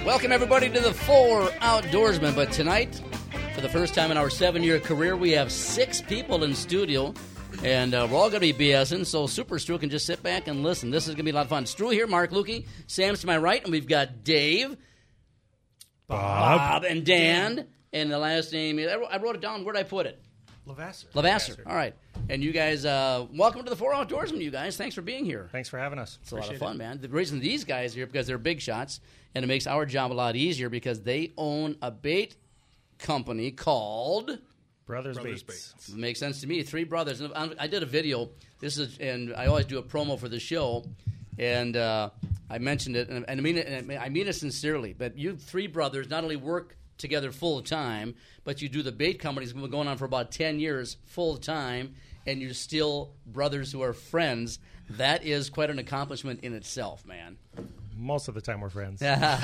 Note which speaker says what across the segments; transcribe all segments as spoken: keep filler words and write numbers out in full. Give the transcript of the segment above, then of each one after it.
Speaker 1: Welcome, everybody, to the Four Outdoorsmen. But tonight, for the first time in our seven-year career, we have six people in studio, and uh, we're all going to be BSing, so Super Stu can just sit back and listen. This is going to be a lot of fun. Stu here, Mark Lukey, Sam's to my right, and we've got Dave,
Speaker 2: Bob,
Speaker 1: Bob and Dan, and the last name, I wrote it down. Where did I put it?
Speaker 3: Lavasser.
Speaker 1: Lavasser. All right. And you guys, uh, welcome to the Four Outdoorsmen, you guys. Thanks for being here.
Speaker 2: Thanks for having us.
Speaker 1: It's a lot of fun, man. The reason these guys are here because they're big shots, and it makes our job a lot easier because they own a bait company called
Speaker 2: Brothers,
Speaker 3: Brothers
Speaker 2: Baits.
Speaker 3: Baits.
Speaker 1: It makes sense to me. Three brothers. And I did a video. This is, and I always do a promo for the show, and uh, I mentioned it, and I mean it. And I mean it sincerely. But you three brothers not only work together full time, but you do the bait companies. We've been going on for about ten years full time, and you're still brothers who are friends. That is quite an accomplishment in itself, man.
Speaker 2: Most of the time we're friends.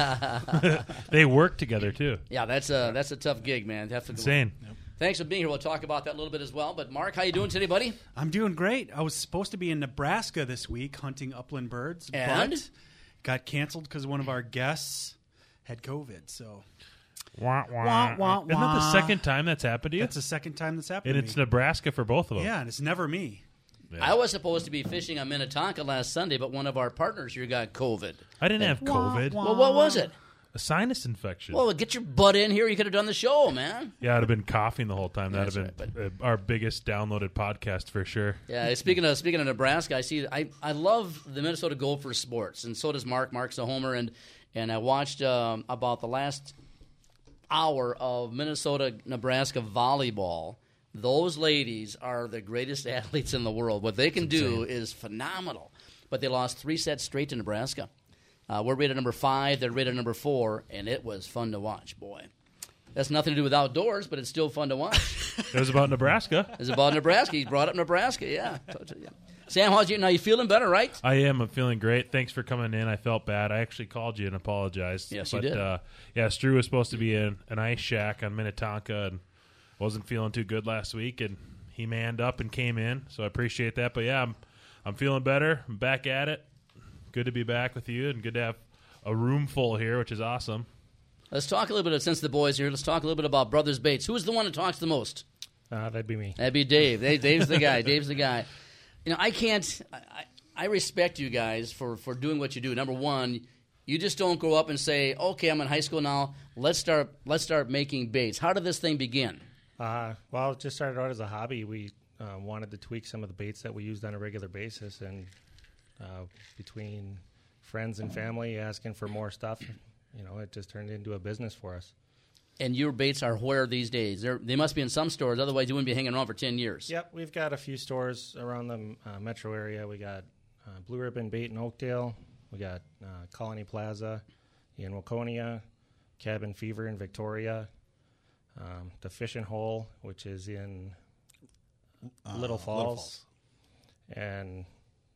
Speaker 4: They work together, too.
Speaker 1: Yeah, that's a that's a tough gig, man. Definitely.
Speaker 4: Insane.
Speaker 3: Yep.
Speaker 1: Thanks for being here. We'll talk about that a little bit as well. But Mark, how you doing today, buddy?
Speaker 3: I'm doing great. I was supposed to be in Nebraska this week hunting upland birds,
Speaker 1: And?
Speaker 3: but got canceled because one of our guests had COVID. So
Speaker 4: Wah, wah.
Speaker 3: Wah, wah,
Speaker 4: Isn't that the
Speaker 3: wah.
Speaker 4: second time that's happened to you?
Speaker 3: that's the second time that's happened
Speaker 4: and
Speaker 3: to
Speaker 4: it's
Speaker 3: me.
Speaker 4: Nebraska for both of them.
Speaker 3: Yeah, and it's never me.
Speaker 4: Yeah.
Speaker 1: I was supposed to be fishing on Minnetonka last Sunday, but one of our partners here got COVID.
Speaker 4: I didn't have COVID.
Speaker 1: Well, what was it?
Speaker 4: A sinus infection.
Speaker 1: Well, get your butt in here. You could have done the show, man.
Speaker 4: yeah, I'd have been coughing the whole time. That
Speaker 1: That's
Speaker 4: would have
Speaker 1: right,
Speaker 4: been uh, our biggest downloaded podcast for sure.
Speaker 1: Yeah. Speaking of speaking of Nebraska, I see. I, I love the Minnesota Gopher sports, and so does Mark. Mark's a homer, and and I watched um, about the last hour of Minnesota Nebraska volleyball. Those ladies are the greatest athletes in the world. What they can do is phenomenal. But they lost three sets straight to Nebraska. Uh, we're rated number five. They're rated number four, and it was fun to watch, boy. That's nothing to do with outdoors, but it's still fun to watch.
Speaker 4: It was about Nebraska.
Speaker 1: It's about Nebraska. He brought up Nebraska, yeah. yeah. Sam, how's you? Now you feeling better, right?
Speaker 4: I am. I'm feeling great. Thanks for coming in. I felt bad. I actually called you and apologized.
Speaker 1: Yes,
Speaker 4: but,
Speaker 1: you did.
Speaker 4: Uh, yeah, Stu was supposed to be in an ice shack on Minnetonka and wasn't feeling too good last week, and he manned up and came in, so I appreciate that. But, yeah, I'm I'm feeling better. I'm back at it. Good to be back with you and good to have a room full here, which is awesome.
Speaker 1: Let's talk a little bit, since the boys here, let's talk a little bit about Brothers Baits. Who's the one that talks the most?
Speaker 2: Uh, that'd be me.
Speaker 1: That'd be Dave. Dave Dave's the guy. Dave's the guy. You know, I can't I, I respect you guys for, for doing what you do. Number one, you just don't grow up and say, okay, I'm in high school now, let's start let's start making baits. How did this thing begin?
Speaker 2: Uh, well, it just started out as a hobby. We uh, wanted to tweak some of the baits that we used on a regular basis, and uh, between friends and family asking for more stuff, you know, it just turned into a business for us.
Speaker 1: And your baits are where these days? They're, they must be in some stores, otherwise you wouldn't be hanging around for ten years.
Speaker 2: Yep, we've got a few stores around the uh, metro area. We got uh, Blue Ribbon Bait in Oakdale. We got uh, Colony Plaza in Waconia, Cabin Fever in Victoria, um, the Fishing Hole, which is in
Speaker 3: Uh,
Speaker 2: Little Falls,
Speaker 3: Little Falls.
Speaker 2: and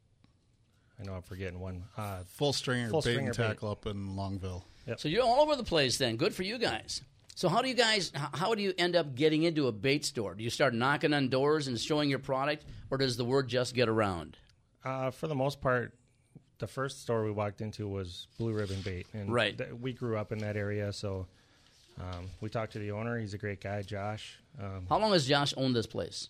Speaker 2: I know I'm forgetting one. Uh,
Speaker 5: Full stringer
Speaker 2: Full
Speaker 5: bait
Speaker 2: stringer
Speaker 5: and
Speaker 2: bait.
Speaker 5: tackle up in Longville.
Speaker 1: So you're all over the place then. Good for you guys. So how do you guys, h- how do you end up getting into a bait store? Do you start knocking on doors and showing your product, or does the word just get around?
Speaker 2: uh, for the most part, the first store we walked into was Blue Ribbon Bait, and
Speaker 1: Right.
Speaker 2: th- we grew up in that area, so um, we talked to the owner. He's a great guy, Josh. Um,
Speaker 1: How long has Josh owned this place?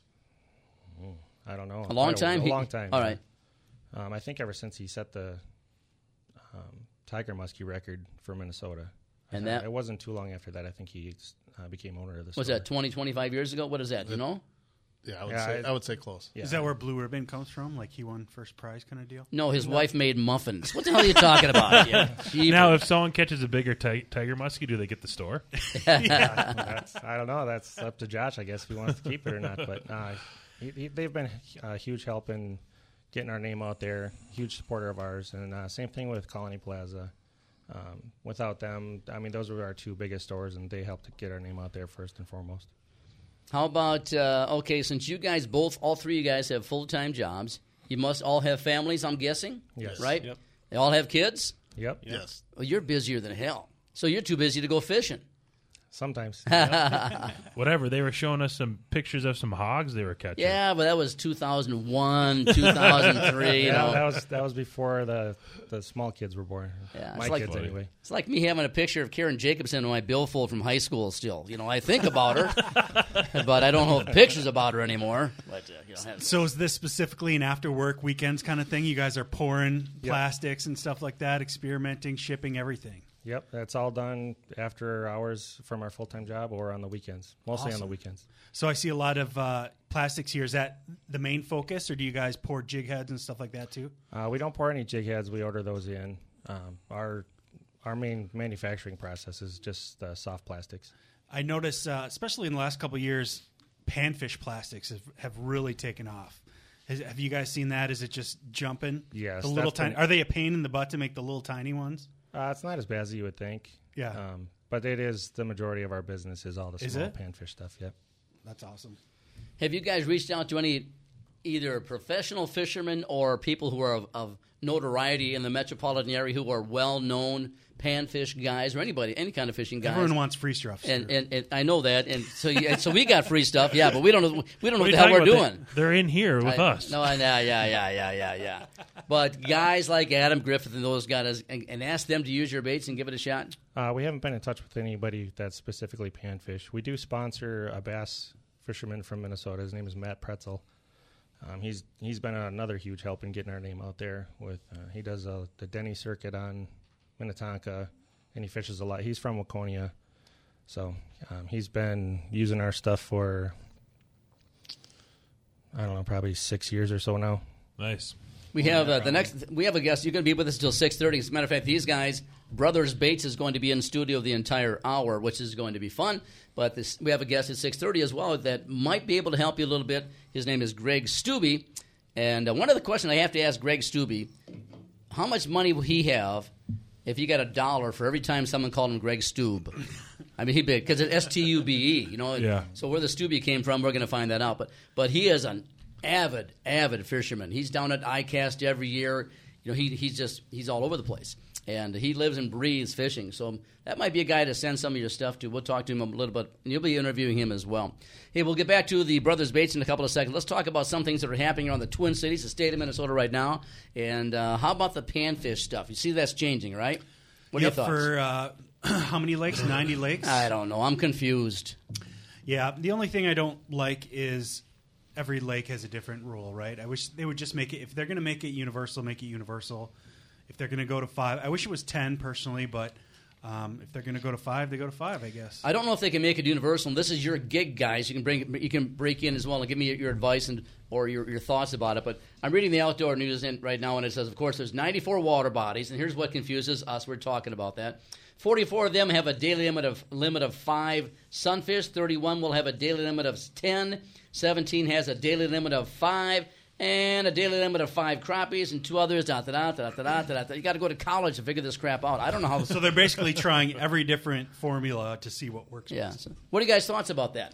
Speaker 2: I don't know.
Speaker 1: A long
Speaker 2: Quite
Speaker 1: time?
Speaker 2: A,
Speaker 1: He-
Speaker 2: long time.
Speaker 1: All
Speaker 2: yeah.
Speaker 1: right.
Speaker 2: Um, I think ever since he set the um, Tiger Muskie record for Minnesota.
Speaker 1: And
Speaker 2: Uh,
Speaker 1: that-
Speaker 2: it wasn't too long after that. I think he uh, became owner of the
Speaker 1: Was
Speaker 2: store.
Speaker 1: that twenty, twenty-five years ago? What is that? Do you know?
Speaker 5: Yeah, I would
Speaker 2: Yeah,
Speaker 5: say
Speaker 2: I-
Speaker 5: I would say close.
Speaker 2: Yeah.
Speaker 3: Is that where Blue Ribbon comes from? Like he won first prize kind of deal?
Speaker 1: No, his wife made muffins. What the hell are you talking about? Yeah. Jeepers.
Speaker 4: Now, if someone catches a bigger ti- tiger muskie, do they get the store?
Speaker 2: yeah, that's, I don't know. That's up to Josh, I guess, if he wants to keep it or not. But uh, he, he, they've been a huge help in getting our name out there, huge supporter of ours. And uh, same thing with Colony Plaza. Um, without them, I mean, those were our two biggest stores, and they helped to get our name out there first and foremost.
Speaker 1: How about, uh, okay, since you guys both, all three of you guys have full-time jobs, you must all have families, I'm guessing?
Speaker 2: Yes.
Speaker 1: Right?
Speaker 3: Yep.
Speaker 1: They all have kids?
Speaker 2: Yep.
Speaker 5: Yes.
Speaker 1: Well, you're busier than hell. So you're too busy to go fishing.
Speaker 2: Sometimes.
Speaker 4: Whatever. They were showing us some pictures of some hogs they were catching.
Speaker 1: Yeah, but that was two thousand one, two thousand three.
Speaker 2: Yeah,
Speaker 1: you know.
Speaker 2: that was that was before the, the small kids were born.
Speaker 1: Yeah,
Speaker 2: My
Speaker 1: it's like-
Speaker 2: kids, anyway.
Speaker 1: It's like me having a picture of Karen Jacobson on my billfold from high school still. You know, I think about her, but I don't have pictures about her anymore. But, uh, you know, I have-
Speaker 3: So is this specifically an after work weekends kind of thing? You guys are pouring
Speaker 2: Yep.
Speaker 3: plastics and stuff like that, experimenting, shipping, everything.
Speaker 2: Yep, that's all done after hours from our full-time job or on the weekends, mostly on
Speaker 3: Awesome.
Speaker 2: the weekends.
Speaker 3: So I see a lot of uh, plastics here. Is that the main focus, or do you guys pour jig heads and stuff like that too?
Speaker 2: Uh, we don't pour any jig heads. We order those in. Um, our our main manufacturing process is just uh, soft plastics.
Speaker 3: I notice, uh, especially in the last couple of years, panfish plastics have, have really taken off. Has, have you guys seen that? Is it just jumping?
Speaker 2: Yes,
Speaker 3: The little
Speaker 2: that's
Speaker 3: tiny.
Speaker 2: been-
Speaker 3: Are they a pain in the butt to make the little tiny ones?
Speaker 2: Uh, it's not as bad as you would think.
Speaker 3: Yeah.
Speaker 2: Um, but it is the majority of our business is all the
Speaker 3: Is
Speaker 2: small
Speaker 3: it?
Speaker 2: panfish stuff. Yep.
Speaker 3: That's awesome.
Speaker 1: Have you guys reached out to any either professional fishermen or people who are of, of notoriety in the metropolitan area who are well-known panfish guys or anybody, any kind of fishing guys?
Speaker 3: Everyone wants free stuff.
Speaker 1: and, and and I know that, and so you, so we got free stuff, yeah, but we don't know we don't know what,
Speaker 4: What are you
Speaker 1: the hell we're
Speaker 4: talking about?
Speaker 1: doing.
Speaker 4: They- They're in here with
Speaker 1: I-
Speaker 4: us.
Speaker 1: No, I- yeah, yeah, yeah, yeah, yeah, yeah. But guys like Adam Griffith and those guys, and, and ask them to use your baits and give it a shot.
Speaker 2: Uh, we haven't been in touch with anybody that's specifically panfish. We do sponsor a bass fisherman from Minnesota. His name is Matt Pretzel. Um, he's he's been another huge help in getting our name out there. With uh, he does uh, the Denny circuit on Minnetonka, and he fishes a lot. He's from Waconia, so um, he's been using our stuff for I don't know, probably six years or so now.
Speaker 4: Nice.
Speaker 1: We have uh, the next. We have a guest. You're going to be with us until six thirty. As a matter of fact, these guys, Brothers Baits, is going to be in studio the entire hour, which is going to be fun. But this, we have a guest at six thirty as well that might be able to help you a little bit. His name is Greg Stubbe, and uh, one of the questions I have to ask Greg Stubbe: how much money will he have if you got a dollar for every time someone called him Greg Stube? I mean, he big because it's S T U B E, you know.
Speaker 4: Yeah.
Speaker 1: So where the Stubbe came from, we're going to find that out. But but he is an avid, avid fisherman. He's down at ICAST every year. You know, he he's just he's all over the place, and he lives and breathes fishing. So that might be a guy to send some of your stuff to. We'll talk to him a little bit, and you'll be interviewing him as well. Hey, we'll get back to the Brothers Baits in a couple of seconds. Let's talk about some things that are happening around the Twin Cities, the state of Minnesota right now. And uh, how about the panfish stuff? You see that's changing, right? What are
Speaker 3: Yep,
Speaker 1: your thoughts?
Speaker 3: for uh, how many lakes? ninety lakes?
Speaker 1: I don't know. I'm confused.
Speaker 3: Yeah, the only thing I don't like is every lake has a different rule, right? I wish they would just make it, if they're going to make it universal, make it universal. If they're going to go to five, I wish it was ten personally, but um, if they're going to go to five, they go to five, I guess.
Speaker 1: I don't know if they can make it universal. And this is your gig, guys. You can bring, you can break in as well and give me your, your advice and or your, your thoughts about it. But I'm reading the Outdoor News in, right now, and it says, of course, there's ninety-four water bodies, and here's what confuses us. We're talking about that. forty-four of them have a daily limit of limit of five sunfish. thirty-one will have a daily limit of ten. seventeen has a daily limit of five. And a daily limit of five crappies, and two others. Da, da, da, da, da, da, da, da. You got to go to college to figure this crap out. I don't know how.
Speaker 3: So they're basically trying every different formula to see what works
Speaker 1: Yeah.
Speaker 3: best.
Speaker 1: So what are you guys' thoughts about that?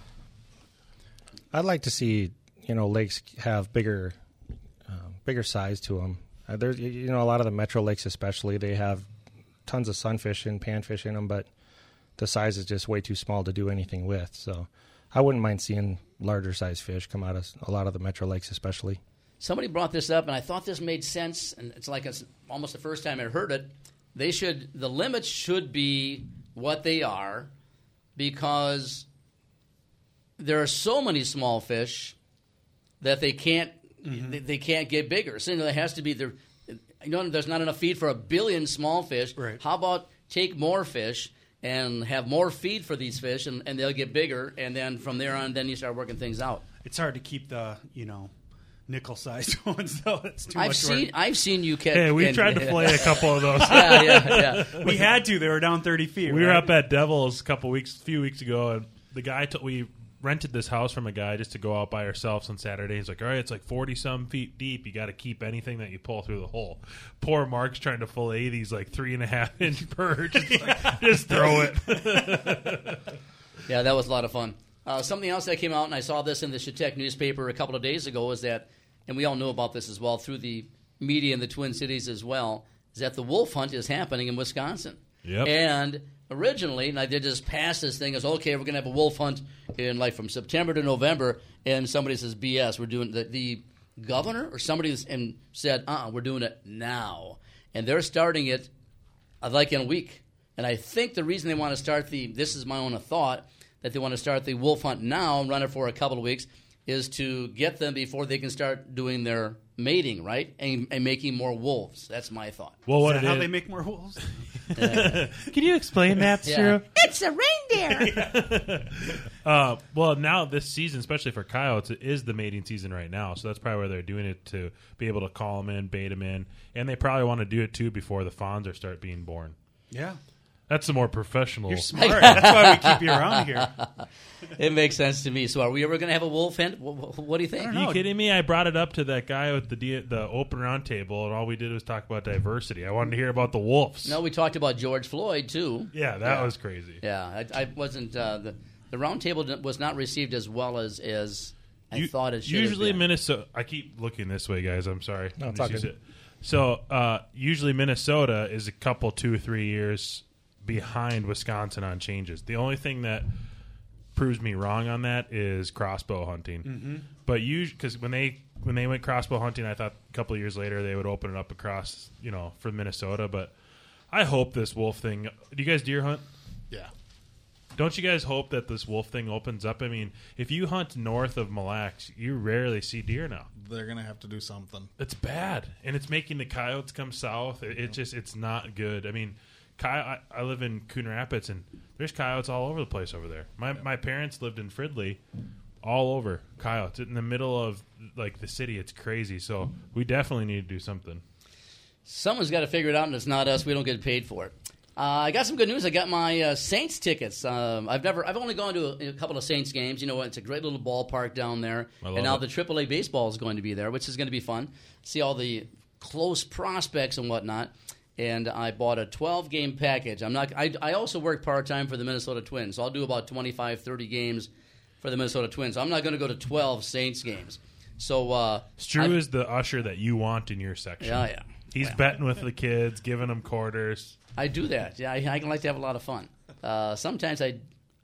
Speaker 2: I'd like to see you know lakes have bigger, um, bigger size to them. Uh, there's you know a lot of the metro lakes, especially, they have tons of sunfish and panfish in them, but the size is just way too small to do anything with. So I wouldn't mind seeing larger size fish come out of a lot of the metro lakes, especially.
Speaker 1: Somebody brought this up, and I thought this made sense, and it's like it's almost the first time I heard it. They should the limits should be what they are, because there are so many small fish that they can't mm-hmm. they, they can't get bigger. So there has to be there. You know, there's not enough feed for a billion small fish.
Speaker 3: Right.
Speaker 1: How about take more fish and have more feed for these fish, and, and they'll get bigger, and then from there on, then you start working things out.
Speaker 3: It's hard to keep the, you know, nickel-sized ones, though. It's too
Speaker 1: I've
Speaker 3: much
Speaker 1: seen
Speaker 3: work.
Speaker 1: I've seen you catch.
Speaker 4: Hey, we
Speaker 1: and-
Speaker 4: tried to play a couple of those.
Speaker 1: yeah, yeah, yeah.
Speaker 3: We had to. They were down thirty feet.
Speaker 4: We were
Speaker 3: right?
Speaker 4: up at Devils a couple weeks, a few weeks ago, and the guy t- we rented this house from a guy just to go out by ourselves on Saturday. He's like, "All right, it's like forty some feet deep. You got to keep anything that you pull through the hole." Poor Mark's trying to fillet these like three and a half inch birds. Just, like, just throw it.
Speaker 1: Yeah, that was a lot of fun. Uh, something else that came out, and I saw this in the Chetek newspaper a couple of days ago, is that, and we all know about this as well through the media in the Twin Cities as well, is that the wolf hunt is happening in Wisconsin.
Speaker 4: Yep.
Speaker 1: And originally, and I did just pass this thing as, okay, we're going to have a wolf hunt in like from September to November, and somebody says, B S, we're doing the, the governor or somebody and said, uh-uh, we're doing it now. And they're starting it uh, like in a week. And I think the reason they want to start the, this is my own thought, that they want to start the wolf hunt now and run it for a couple of weeks is to get them before they can start doing their mating, right? And, and making more wolves. That's my thought.
Speaker 4: Well, what
Speaker 3: Is that
Speaker 4: it
Speaker 3: how
Speaker 4: is?
Speaker 3: they make more wolves?
Speaker 4: Can you explain that,
Speaker 1: Yeah.
Speaker 4: Stu?
Speaker 1: It's a reindeer.
Speaker 4: Uh, well, now this season, especially for coyotes, it is the mating season right now. So that's probably where they're doing it to be able to call them in, bait them in, and they probably want to do it too before the fawns are start being born.
Speaker 3: Yeah.
Speaker 4: That's the more professional.
Speaker 3: You're smart. That's why we keep you around here.
Speaker 1: It makes sense to me. So are we ever going to have a wolf hunt? What, what do you think?
Speaker 3: I
Speaker 4: Are
Speaker 3: don't
Speaker 4: you
Speaker 3: know.
Speaker 4: kidding me? I brought it up to that guy with the D- the open round table, and all we did was talk about diversity. I wanted to hear about the wolves.
Speaker 1: No, we talked about George Floyd, too.
Speaker 4: Yeah, that was crazy.
Speaker 1: Yeah, I, I wasn't uh, the the roundtable was not received as well as as I
Speaker 4: You-
Speaker 1: thought it should.
Speaker 4: Usually
Speaker 1: have been.
Speaker 4: Minnesota. I keep looking this way, guys. I'm sorry.
Speaker 2: No, it's
Speaker 4: Let me
Speaker 2: all
Speaker 4: see
Speaker 2: good.
Speaker 4: it. So uh, usually Minnesota is a couple, two, three years behind Wisconsin on changes. The only thing that proves me wrong on that is crossbow hunting. Mm-hmm. But you, because when they when they went crossbow hunting, I thought a couple of years later they would open it up across, you know, for Minnesota. But I hope this wolf thing. Do you guys deer hunt?
Speaker 5: Yeah.
Speaker 4: Don't you guys hope that this wolf thing opens up? I mean, if you hunt north of Mille Lacs, you rarely see deer now.
Speaker 5: They're going to have to do something.
Speaker 4: It's bad, and it's making the coyotes come south. It, it just it's not good. I mean, coy- I, I live in Coon Rapids, and there's coyotes all over the place over there. My my parents lived in Fridley, all over coyotes in the middle of like the city. It's crazy. So we definitely need to do something.
Speaker 1: Someone's got to figure it out, and it's not us. We don't get paid for it. Uh, I got some good news. I got my uh, Saints tickets. Um, I've never, I've only gone to a, a couple of Saints games. You know, it's a great little ballpark down there,
Speaker 4: I love
Speaker 1: and now
Speaker 4: it.
Speaker 1: the triple A baseball is going to be there, which is going to be fun. See all the close prospects and whatnot. And I bought a twelve game package. I'm not. I, I also work part time for the Minnesota Twins, so I'll do about twenty-five, thirty games for the Minnesota Twins. I'm not going to go to twelve Saints games. So uh,
Speaker 4: Stu
Speaker 1: I've-
Speaker 4: is the usher that you want in your section.
Speaker 1: Yeah, yeah.
Speaker 4: He's
Speaker 1: Well.
Speaker 4: betting with the kids, giving them quarters.
Speaker 1: I do that. Yeah, I, I like to have a lot of fun. Uh, sometimes I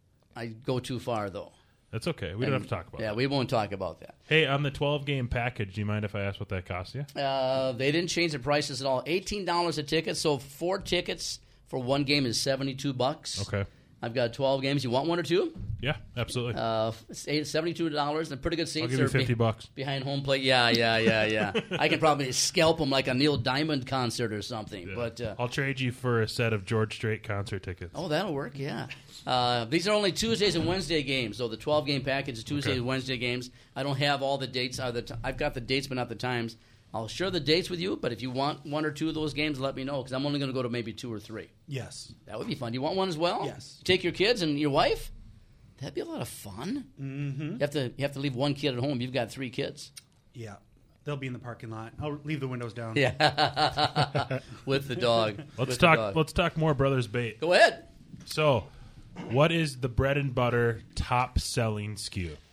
Speaker 1: I go too far, though.
Speaker 4: That's okay. We don't
Speaker 1: And-
Speaker 4: have to talk about
Speaker 1: Yeah,
Speaker 4: that.
Speaker 1: we won't talk about that.
Speaker 4: Hey, on the twelve game package, do you mind if I ask what that costs you?
Speaker 1: Uh, they didn't change the prices at all. eighteen dollars a ticket, so four tickets for one game is seventy-two bucks.
Speaker 4: Okay.
Speaker 1: I've got twelve games. You want one or two?
Speaker 4: Yeah, absolutely.
Speaker 1: Uh, it's eight- seventy-two dollars. They're pretty good seats.
Speaker 4: I'll give you
Speaker 1: They're
Speaker 4: fifty
Speaker 1: be-
Speaker 4: bucks.
Speaker 1: behind home plate. Yeah, yeah, yeah, yeah. I can probably scalp them like a Neil Diamond concert or something. But uh,
Speaker 4: I'll trade you for a set of George Strait concert tickets.
Speaker 1: oh, that'll work. Yeah. Uh, these are only Tuesdays and Wednesday games. So the twelve game package is Tuesday
Speaker 4: Okay.
Speaker 1: and Wednesday games. I don't have all the dates. Are the t- I've got the dates, but not the times. I'll share the dates with you. But if you want one or two of those games, let me know because I'm only going to go to maybe two or three.
Speaker 3: Yes.
Speaker 1: That would be fun. You want one as well?
Speaker 3: Yes.
Speaker 1: Take your kids and your wife. That'd be a lot of fun. Mm-hmm. You have to you have to leave one kid at home. You've got three kids.
Speaker 3: Yeah. They'll be in the parking lot. I'll leave the windows down.
Speaker 1: Yeah, with the dog.
Speaker 4: Let's
Speaker 1: With the
Speaker 4: talk.
Speaker 1: dog.
Speaker 4: Let's talk more Brothers Bait.
Speaker 1: Go ahead.
Speaker 4: So, what is the bread and butter top selling S K U?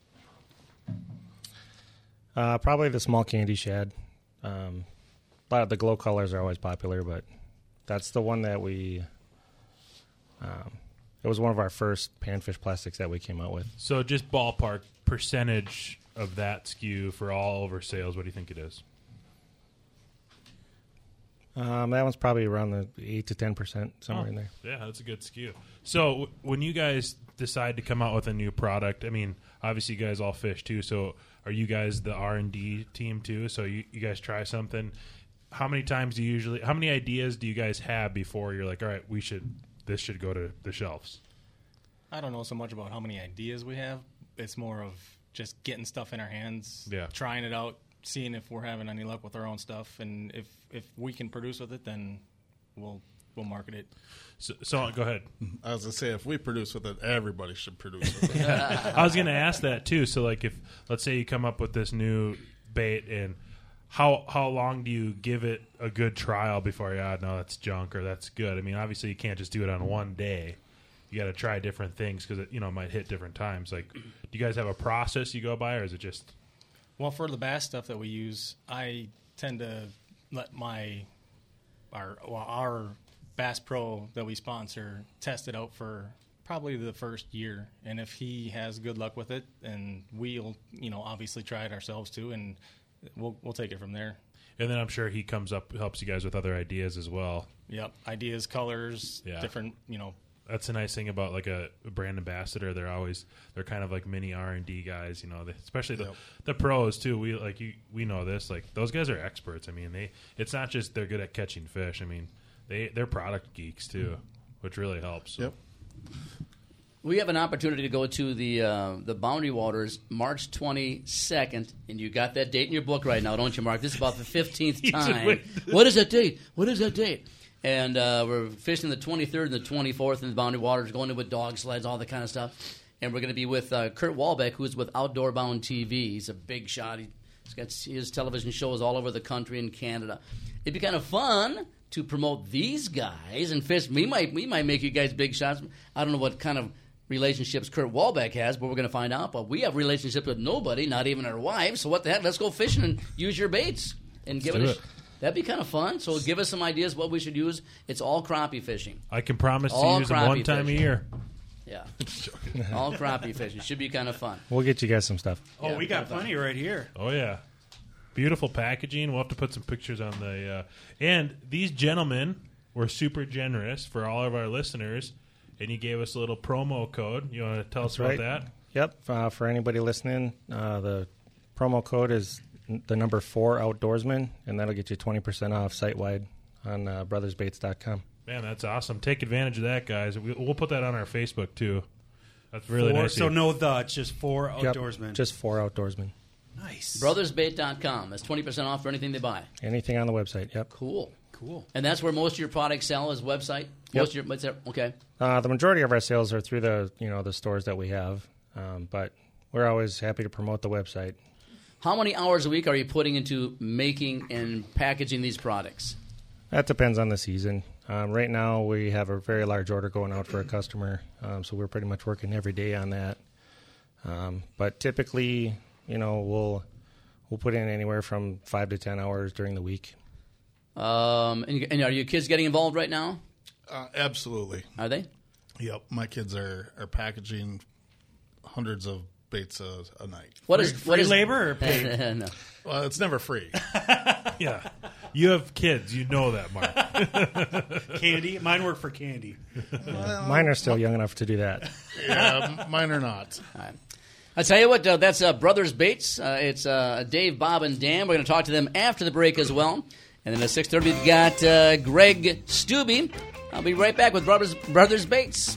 Speaker 2: Uh, probably the small candy shad. Um, a lot of the glow colors are always popular, but that's the one that we. Um, it was one of our first panfish plastics that we came out with.
Speaker 4: So, just ballpark percentage of that S K U for all over sales. What do you think it is?
Speaker 2: Um, that one's probably around the eight to ten percent, somewhere
Speaker 4: Oh,
Speaker 2: in there.
Speaker 4: Yeah, that's a good S K U. So, w- when you guys decide to come out with a new product, I mean, obviously you guys all fish too. So, are you guys the R and D team too? So, you, you guys try something. How many times do you usually? How many ideas do you guys have before you're like, all right, we should this should go to the shelves?
Speaker 6: I don't know so much about how many ideas we have. It's more of just getting stuff in our hands,
Speaker 4: Yeah.
Speaker 6: trying it out, seeing if we're having any luck with our own stuff, and if, if we can produce with it, then we'll we'll market it.
Speaker 4: So, so go ahead.
Speaker 5: I was going to say, if we produce with it, everybody should produce with it.
Speaker 4: I was going to ask that too. So, like, if let's say you come up with this new bait, and how how long do you give it a good trial before you, ah, no, that's junk or that's good? I mean, obviously you can't just do it on one day. You got to try different things because it you know might hit different times. Like, do you guys have a process you go by, or is it just?
Speaker 6: Well, for the bass stuff that we use, I tend to let my our well, our Bass Pro that we sponsor test it out for probably the first year, and if he has good luck with it, and we'll, you know, obviously try it ourselves too, and we'll we'll take it from there.
Speaker 4: And then I'm sure he comes up, helps you guys with other ideas as well.
Speaker 6: Yep, ideas, colors,
Speaker 4: Yeah.
Speaker 6: different, you know.
Speaker 4: That's a nice thing about like a, a brand ambassador. They're always they're kind of like mini R and D guys, you know. They, especially the
Speaker 5: Yep.
Speaker 4: the pros too. We like you, we know this. Like those guys are experts. I mean, they it's not just they're good at catching fish. I mean, they they're product geeks too, which really helps. So.
Speaker 5: Yep.
Speaker 1: We have an opportunity to go to the uh, the Boundary Waters March twenty-second, and you got that date in your book right now, don't you, Mark? This is about the fifteenth time. What is that date? What is that date? And uh, we're fishing the twenty-third and the twenty-fourth in the Boundary Waters, going in with dog sleds, all that kind of stuff. And we're going to be with uh, Kurt Walbeck, who's with Outdoor Bound T V. He's a big shot. He, he's got his television shows all over the country and Canada. It'd be kind of fun to promote these guys and fish. We might we might make you guys big shots. I don't know what kind of relationships Kurt Walbeck has, but we're going to find out. But we have relationships with nobody, not even our wives. So what the heck? Let's go fishing and use your baits and give it,
Speaker 4: do
Speaker 1: a
Speaker 4: it.
Speaker 1: sh- That'd be kind of fun. So give us some ideas what we should use. It's all crappie fishing.
Speaker 4: I can promise
Speaker 1: All
Speaker 4: to use them
Speaker 1: crappie
Speaker 4: one time
Speaker 1: fishing.
Speaker 4: a year.
Speaker 1: Yeah. all crappie fishing. Should be kind of fun.
Speaker 2: We'll get you guys some stuff.
Speaker 3: Oh,
Speaker 1: Yeah,
Speaker 3: we got
Speaker 1: kind of
Speaker 3: plenty right here.
Speaker 4: Oh yeah, beautiful packaging. We'll have to put some pictures on the. Uh, and these gentlemen were super generous for all of our listeners, and you gave us a little promo code. You want to tell us
Speaker 2: Right.
Speaker 4: about that?
Speaker 2: Yep. Uh, for anybody listening, uh, the promo code is n- the number four outdoorsman, and that'll get you twenty percent off site wide on uh, brothers baits dot com.
Speaker 4: Man, that's awesome. Take advantage of that, guys. We, we'll put that on our Facebook too. That's really
Speaker 3: Four-
Speaker 4: nice.
Speaker 3: So
Speaker 4: of you.
Speaker 3: no the, it's just four
Speaker 2: Yep,
Speaker 3: outdoorsmen.
Speaker 2: Just four outdoorsmen.
Speaker 3: nice.
Speaker 1: brothers bait dot com. That's twenty percent off for anything they buy.
Speaker 2: Anything on the website. Yep.
Speaker 1: Cool.
Speaker 3: Cool.
Speaker 1: And that's where most of your products sell is website?
Speaker 2: Yep.
Speaker 1: Most of your, what's that? Okay.
Speaker 2: Uh, the majority of our sales are through the you know the stores that we have, um, but we're always happy to promote the website.
Speaker 1: How many hours a week are you putting into making and packaging these products?
Speaker 2: That depends on the season. Um, right now, we have a very large order going out for a customer, um, so we're pretty much working every day on that. Um, but typically, you know, we'll we'll put in anywhere from five to ten hours during the week.
Speaker 1: Um, and, and are your kids getting involved right now?
Speaker 5: Uh, absolutely.
Speaker 1: Are they?
Speaker 5: Yep. My kids are, are packaging hundreds of baits a, a night.
Speaker 1: What is
Speaker 3: Free
Speaker 1: what is
Speaker 3: labor or paid?
Speaker 1: no.
Speaker 5: Well, it's never free.
Speaker 4: Yeah, you have kids. You know that, Mark.
Speaker 3: Candy. Mine work for Candy.
Speaker 2: Mine are still young enough to do that.
Speaker 5: Yeah, m- mine are not.
Speaker 1: All right. I'll tell you what, uh, that's uh, Brothers Baits. Uh, it's uh, Dave, Bob, and Dan. We're going to talk to them after the break as well. And then at six thirty, we've got uh, Greg Stubbe. I'll be right back with Brothers, Brothers Baits.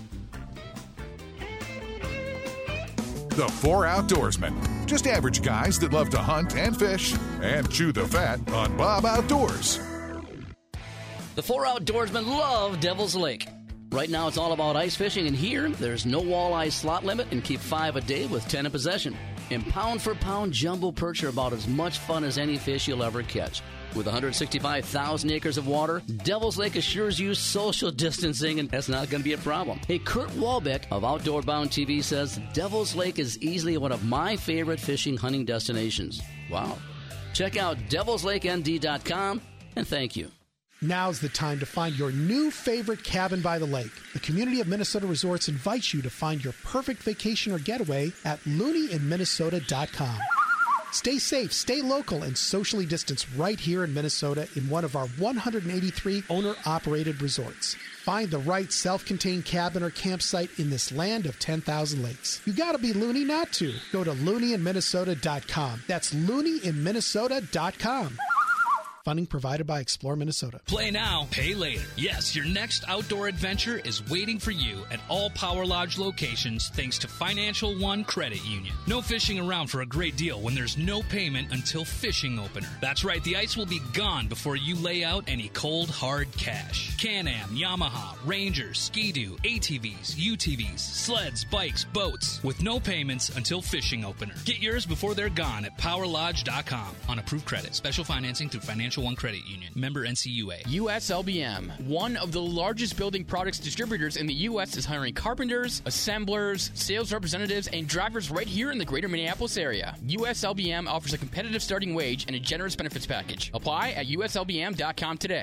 Speaker 7: The Four Outdoorsmen. Just average guys that love to hunt and fish and chew the fat on Bob Outdoors.
Speaker 1: The four outdoorsmen love Devil's Lake. Right now it's all about ice fishing, and here there's no walleye slot limit and keep five a day with ten in possession. And pound for pound jumbo perch are about as much fun as any fish you'll ever catch. With one hundred sixty-five thousand acres of water, Devil's Lake assures you social distancing, and that's not going to be a problem. Hey, Kurt Walbeck of Outdoor Bound T V says Devil's Lake is easily one of my favorite fishing hunting destinations. Wow. Check out devils lake n d dot com, and thank you.
Speaker 8: Now's the time to find your new favorite cabin by the lake. The community of Minnesota Resorts invites you to find your perfect vacation or getaway at looney in minnesota dot com. Stay safe, stay local, and socially distanced right here in Minnesota in one of our one hundred eighty-three owner-operated resorts. Find the right self-contained cabin or campsite in this land of ten thousand lakes. You gotta be loony not to. Go to looney in minnesota dot com. That's looney in minnesota dot com. Funding provided by Explore Minnesota.
Speaker 9: Play now, pay later. Yes, your next outdoor adventure is waiting for you at all Power Lodge locations thanks to Financial One Credit Union. No fishing around for a great deal when there's no payment until fishing opener. That's right, the ice will be gone before you lay out any cold, hard cash. Can-Am, Yamaha, Ranger, Ski-Doo, A T Vs, U T Vs, sleds, bikes, boats, with no payments until fishing opener. Get yours before they're gone at power lodge dot com on approved credit. Special financing through Financial One Credit Union. Member N C U A.
Speaker 10: U S L B M, one of the largest building products distributors in the U S, is hiring carpenters, assemblers, sales representatives, and drivers right here in the greater Minneapolis area. U S L B M offers a competitive starting wage and a generous benefits package. Apply at U S L B M dot com today.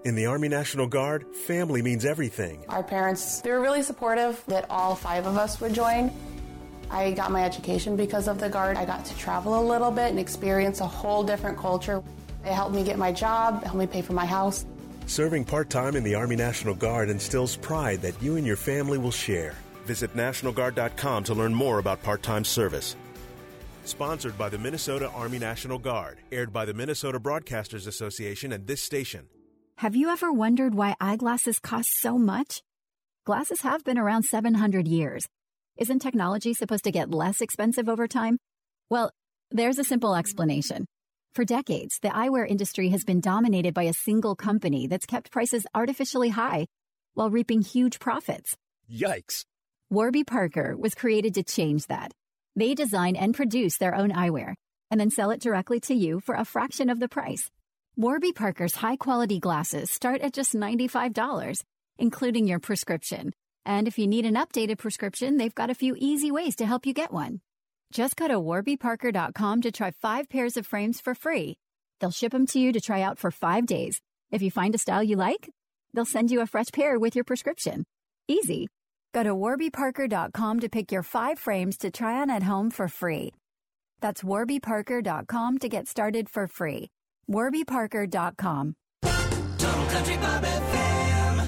Speaker 11: In the Army National Guard, family means everything.
Speaker 12: Our parents, they were really supportive that all five of us would join. I got my education because of the Guard. I got to travel a little bit and experience a whole different culture. It helped me get my job, it helped me pay for my house.
Speaker 11: Serving part-time in the Army National Guard instills pride that you and your family will share. Visit National Guard dot com to learn more about part-time service. Sponsored by the Minnesota Army National Guard. Aired by the Minnesota Broadcasters Association and this station.
Speaker 13: Have you ever wondered why eyeglasses cost so much? Glasses have been around seven hundred years. Isn't technology supposed to get less expensive over time? Well, there's a simple explanation. For decades, the eyewear industry has been dominated by a single company that's kept prices artificially high while reaping huge profits.
Speaker 11: Yikes.
Speaker 13: Warby Parker was created to change that. They design and produce their own eyewear and then sell it directly to you for a fraction of the price. Warby Parker's high-quality glasses start at just ninety-five dollars, including your prescription. And if you need an updated prescription, they've got a few easy ways to help you get one. Just go to warby parker dot com to try five pairs of frames for free. They'll ship them to you to try out for five days. If you find a style you like, they'll send you a fresh pair with your prescription. Easy. Go to warby parker dot com to pick your five frames to try on at home for free. That's warby parker dot com to get started for free. warby parker dot com.
Speaker 14: Total Country Bob F M.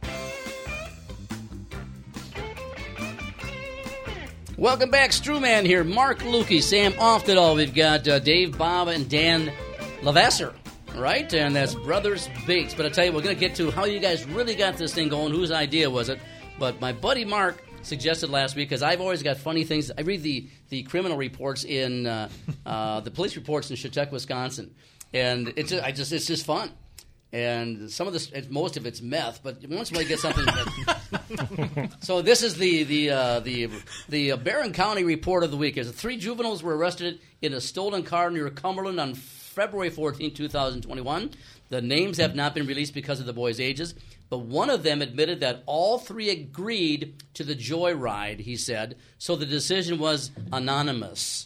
Speaker 1: Welcome back, Strewman here. Mark Lukey, Sam Oftedal. We've got uh, Dave, Bob, and Dan Lavasser, right? And that's Brothers Bates. But I tell you, we're going to get to how you guys really got this thing going. Whose idea was it? But my buddy Mark suggested last week, because I've always got funny things. I read the, the criminal reports in uh, uh, the police reports in Chautauqua, Wisconsin. And it's just, I just it's just fun, and some of this, it's, most of it's meth. But once you get something, that, so this is the the uh, the the uh, Barron County report of the week. Is three juveniles were arrested in a stolen car near Cumberland on February fourteenth, twenty twenty-one. The names have not been released because of the boys' ages, but one of them admitted that all three agreed to the joyride, he said, so the decision was anonymous.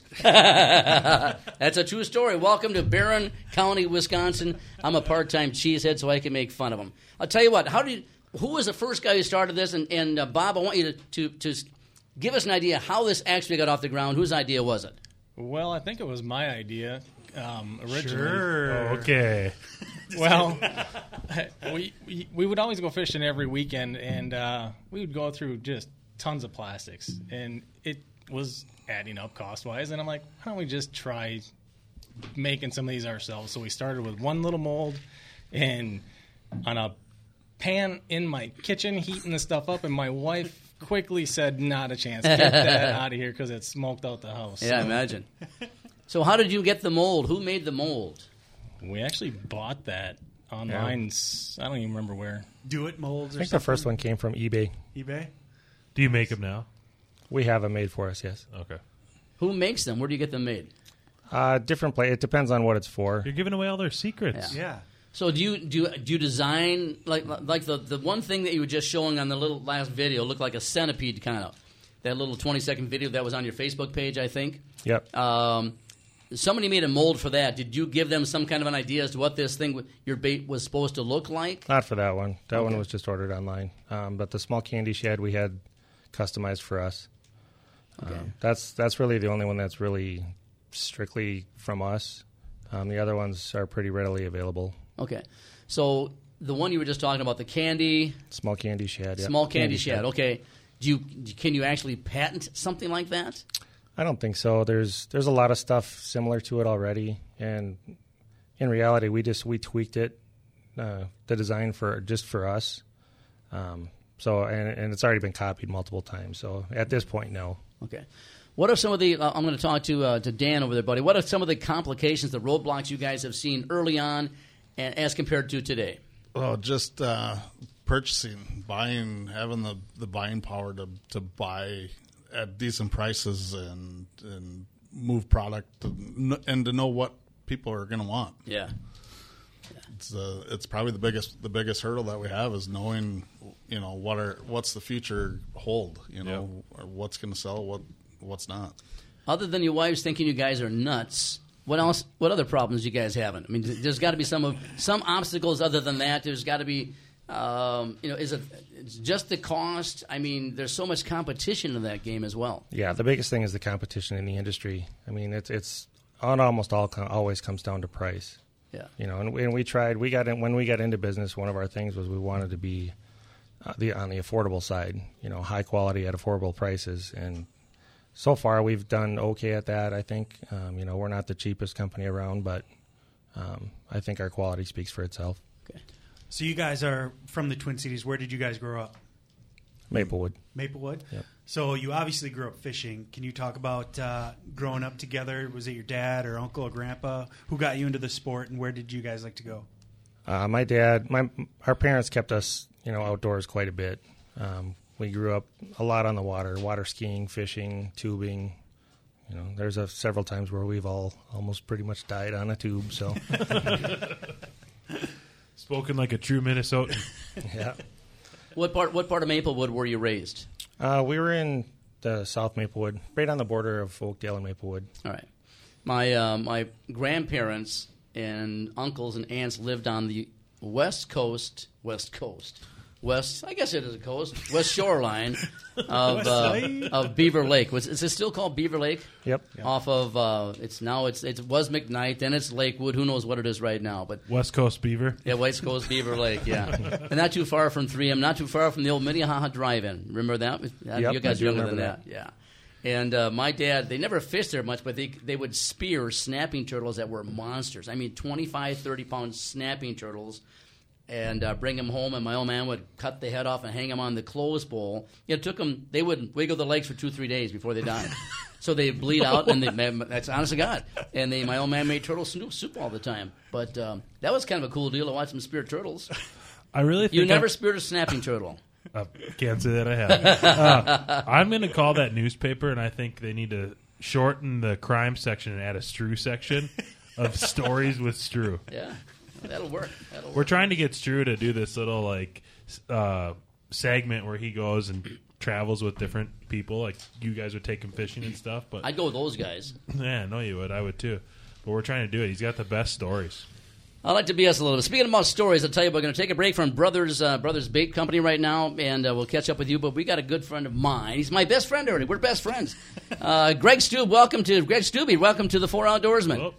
Speaker 1: That's a true story. Welcome to Barron County, Wisconsin. I'm a part-time cheesehead, so I can make fun of them. I'll tell you what, how did, who was the first guy who started this? And, and uh, Bob, I want you to, to, to give us an idea how this actually got off the ground. Whose idea was it?
Speaker 6: Well, I think it was my idea um, originally.
Speaker 4: Sure. Oh, okay.
Speaker 6: Well, we, we we would always go fishing every weekend, and uh, we would go through just tons of plastics, and it was adding up cost-wise. And I'm like, why don't we just try making some of these ourselves? So we started with one little mold, and on a pan in my kitchen, heating the stuff up, and my wife quickly said, not a chance. Get that out of here because it smoked out the house.
Speaker 1: Yeah,
Speaker 6: so,
Speaker 1: I imagine. So how did you get the mold? Who made the mold?
Speaker 6: We actually bought that online. Yeah. I don't even remember where.
Speaker 3: Do It Molds or
Speaker 2: I think
Speaker 3: something?
Speaker 2: the first one came from eBay.
Speaker 3: eBay?
Speaker 4: Do you make them now?
Speaker 2: We have them made for us, yes.
Speaker 4: Okay.
Speaker 1: Who makes them? Where do you get them made?
Speaker 2: Uh, different play. It depends on what it's for.
Speaker 4: You're giving away all their secrets.
Speaker 3: Yeah. yeah.
Speaker 1: So do you do you, do you design like like the the one thing that you were just showing on the little last video looked like a centipede kind of, that little twenty second video that was on your Facebook page, I think.
Speaker 2: Yep.
Speaker 1: Um, somebody made a mold for that. Did you give them some kind of an idea as to what this thing, your bait, was supposed to look like?
Speaker 2: Not for that one. That
Speaker 1: Okay.
Speaker 2: one was just ordered online. Um, but the small candy shed we had customized for us.
Speaker 1: Okay.
Speaker 2: Um, that's that's really the only one that's really strictly from us. Um, the other ones are pretty readily available.
Speaker 1: Okay. So the one you were just talking about, the candy,
Speaker 2: Small candy shed. Yep.
Speaker 1: small candy, shed. Okay. Do you can you actually patent something like that?
Speaker 2: I don't think so. There's there's a lot of stuff similar to it already, and in reality, we just we tweaked it, uh, the design for just for us. Um, so and, and it's already been copied multiple times. So at this point, no.
Speaker 1: Okay. What are some of the? Uh, I'm going to talk to uh, to Dan over there, buddy. What are some of the complications, the roadblocks you guys have seen early on, and as compared to today?
Speaker 5: Well, just uh, purchasing, buying, having the, the buying power to, to buy at decent prices and and move product to, and to know what people are going to want.
Speaker 1: Yeah.
Speaker 5: It's uh, it's probably the biggest the biggest hurdle that we have is knowing, you know, what are what's the future hold, you know, or what's going to sell, what what's not.
Speaker 1: Other than your wives thinking you guys are nuts, what else? What other problems you guys having? I mean, there's got to be some of some obstacles other than that. There's got to be, um, you know, is it it's just the cost? I mean, there's so much competition in that game as well.
Speaker 2: Yeah, the biggest thing is the competition in the industry. I mean, it's it's on almost all always comes down to price.
Speaker 1: Yeah,
Speaker 2: you know, and, and we tried. We got in, when we got into business. One of our things was we wanted to be uh, the on the affordable side. You know, high quality at affordable prices and. So far, we've done okay at that, I think. Um, you know, we're not the cheapest company around, but um, I think our quality speaks for itself.
Speaker 1: Okay.
Speaker 3: So you guys are from the Twin Cities. Where did you guys grow up?
Speaker 2: Maplewood.
Speaker 3: Maplewood?
Speaker 2: Yep.
Speaker 3: So you obviously grew up fishing. Can you talk about uh, growing up together? Was it your dad or uncle or grandpa? Who got you into the sport, and where did you guys like to go?
Speaker 2: Uh, my dad, my our parents kept us, you know, outdoors quite a bit. Um, We grew up a lot on the water, water skiing, fishing, tubing. You know, there's a, several times where we've all almost pretty much died on a tube. So,
Speaker 4: spoken like a true Minnesotan.
Speaker 2: Yeah.
Speaker 1: What part? What part of Maplewood were you raised?
Speaker 2: Uh, we were in the South Maplewood, right on the border of Oakdale and Maplewood.
Speaker 1: All right. My uh, my grandparents and uncles and aunts lived on the west coast. West coast. West, I guess it is a coast, west shoreline of uh, of Beaver Lake. Was is it still called Beaver Lake?
Speaker 2: Yep.
Speaker 1: Off of uh, it's now it's it was McKnight, then it's Lakewood. Who knows what it is right now? But
Speaker 4: West Coast Beaver.
Speaker 1: Yeah, West Coast Beaver Lake. Yeah, and not too far from three M, not too far from the old Minnehaha Drive-In. Remember that?
Speaker 2: Yep,
Speaker 1: you guys
Speaker 2: I
Speaker 1: are
Speaker 2: do
Speaker 1: younger than
Speaker 2: remember
Speaker 1: that. Yeah. And uh, my dad, they never fished there much, but they they would spear snapping turtles that were monsters. I mean, twenty-five, thirty pound snapping turtles. And uh, bring them home, and my old man would cut the head off and hang them on the clothes bowl. It took them; they would wiggle the legs for two, three days before they died. So they bleed out, and they, that's honest to God. And they, my old man made turtle soup, soup all the time. But um, that was kind of a cool deal to watch them spear turtles.
Speaker 4: I really think
Speaker 1: you never
Speaker 4: I,
Speaker 1: speared a snapping turtle.
Speaker 4: I can't say that I have. uh, I'm going to call that newspaper, and I think they need to shorten the crime section and add a Stru section of stories with Stru.
Speaker 1: Yeah. That'll work. That'll work.
Speaker 4: We're trying to get Stru to do this little like uh, segment where he goes and travels with different people. Like you guys would take him fishing and stuff. But
Speaker 1: I'd go with those guys.
Speaker 4: Yeah, no, you would. I would too. But we're trying to do it. He's got the best stories.
Speaker 1: I like to B S a little bit. Speaking about stories, I'll tell you, we're going to take a break from Brothers uh, Brothers Bait Company right now, and uh, we'll catch up with you. But we got a good friend of mine. He's my best friend already. We're best friends. Uh, Greg Stube, welcome to Greg Stubbe. Welcome to the Four Outdoorsmen.
Speaker 4: Oh.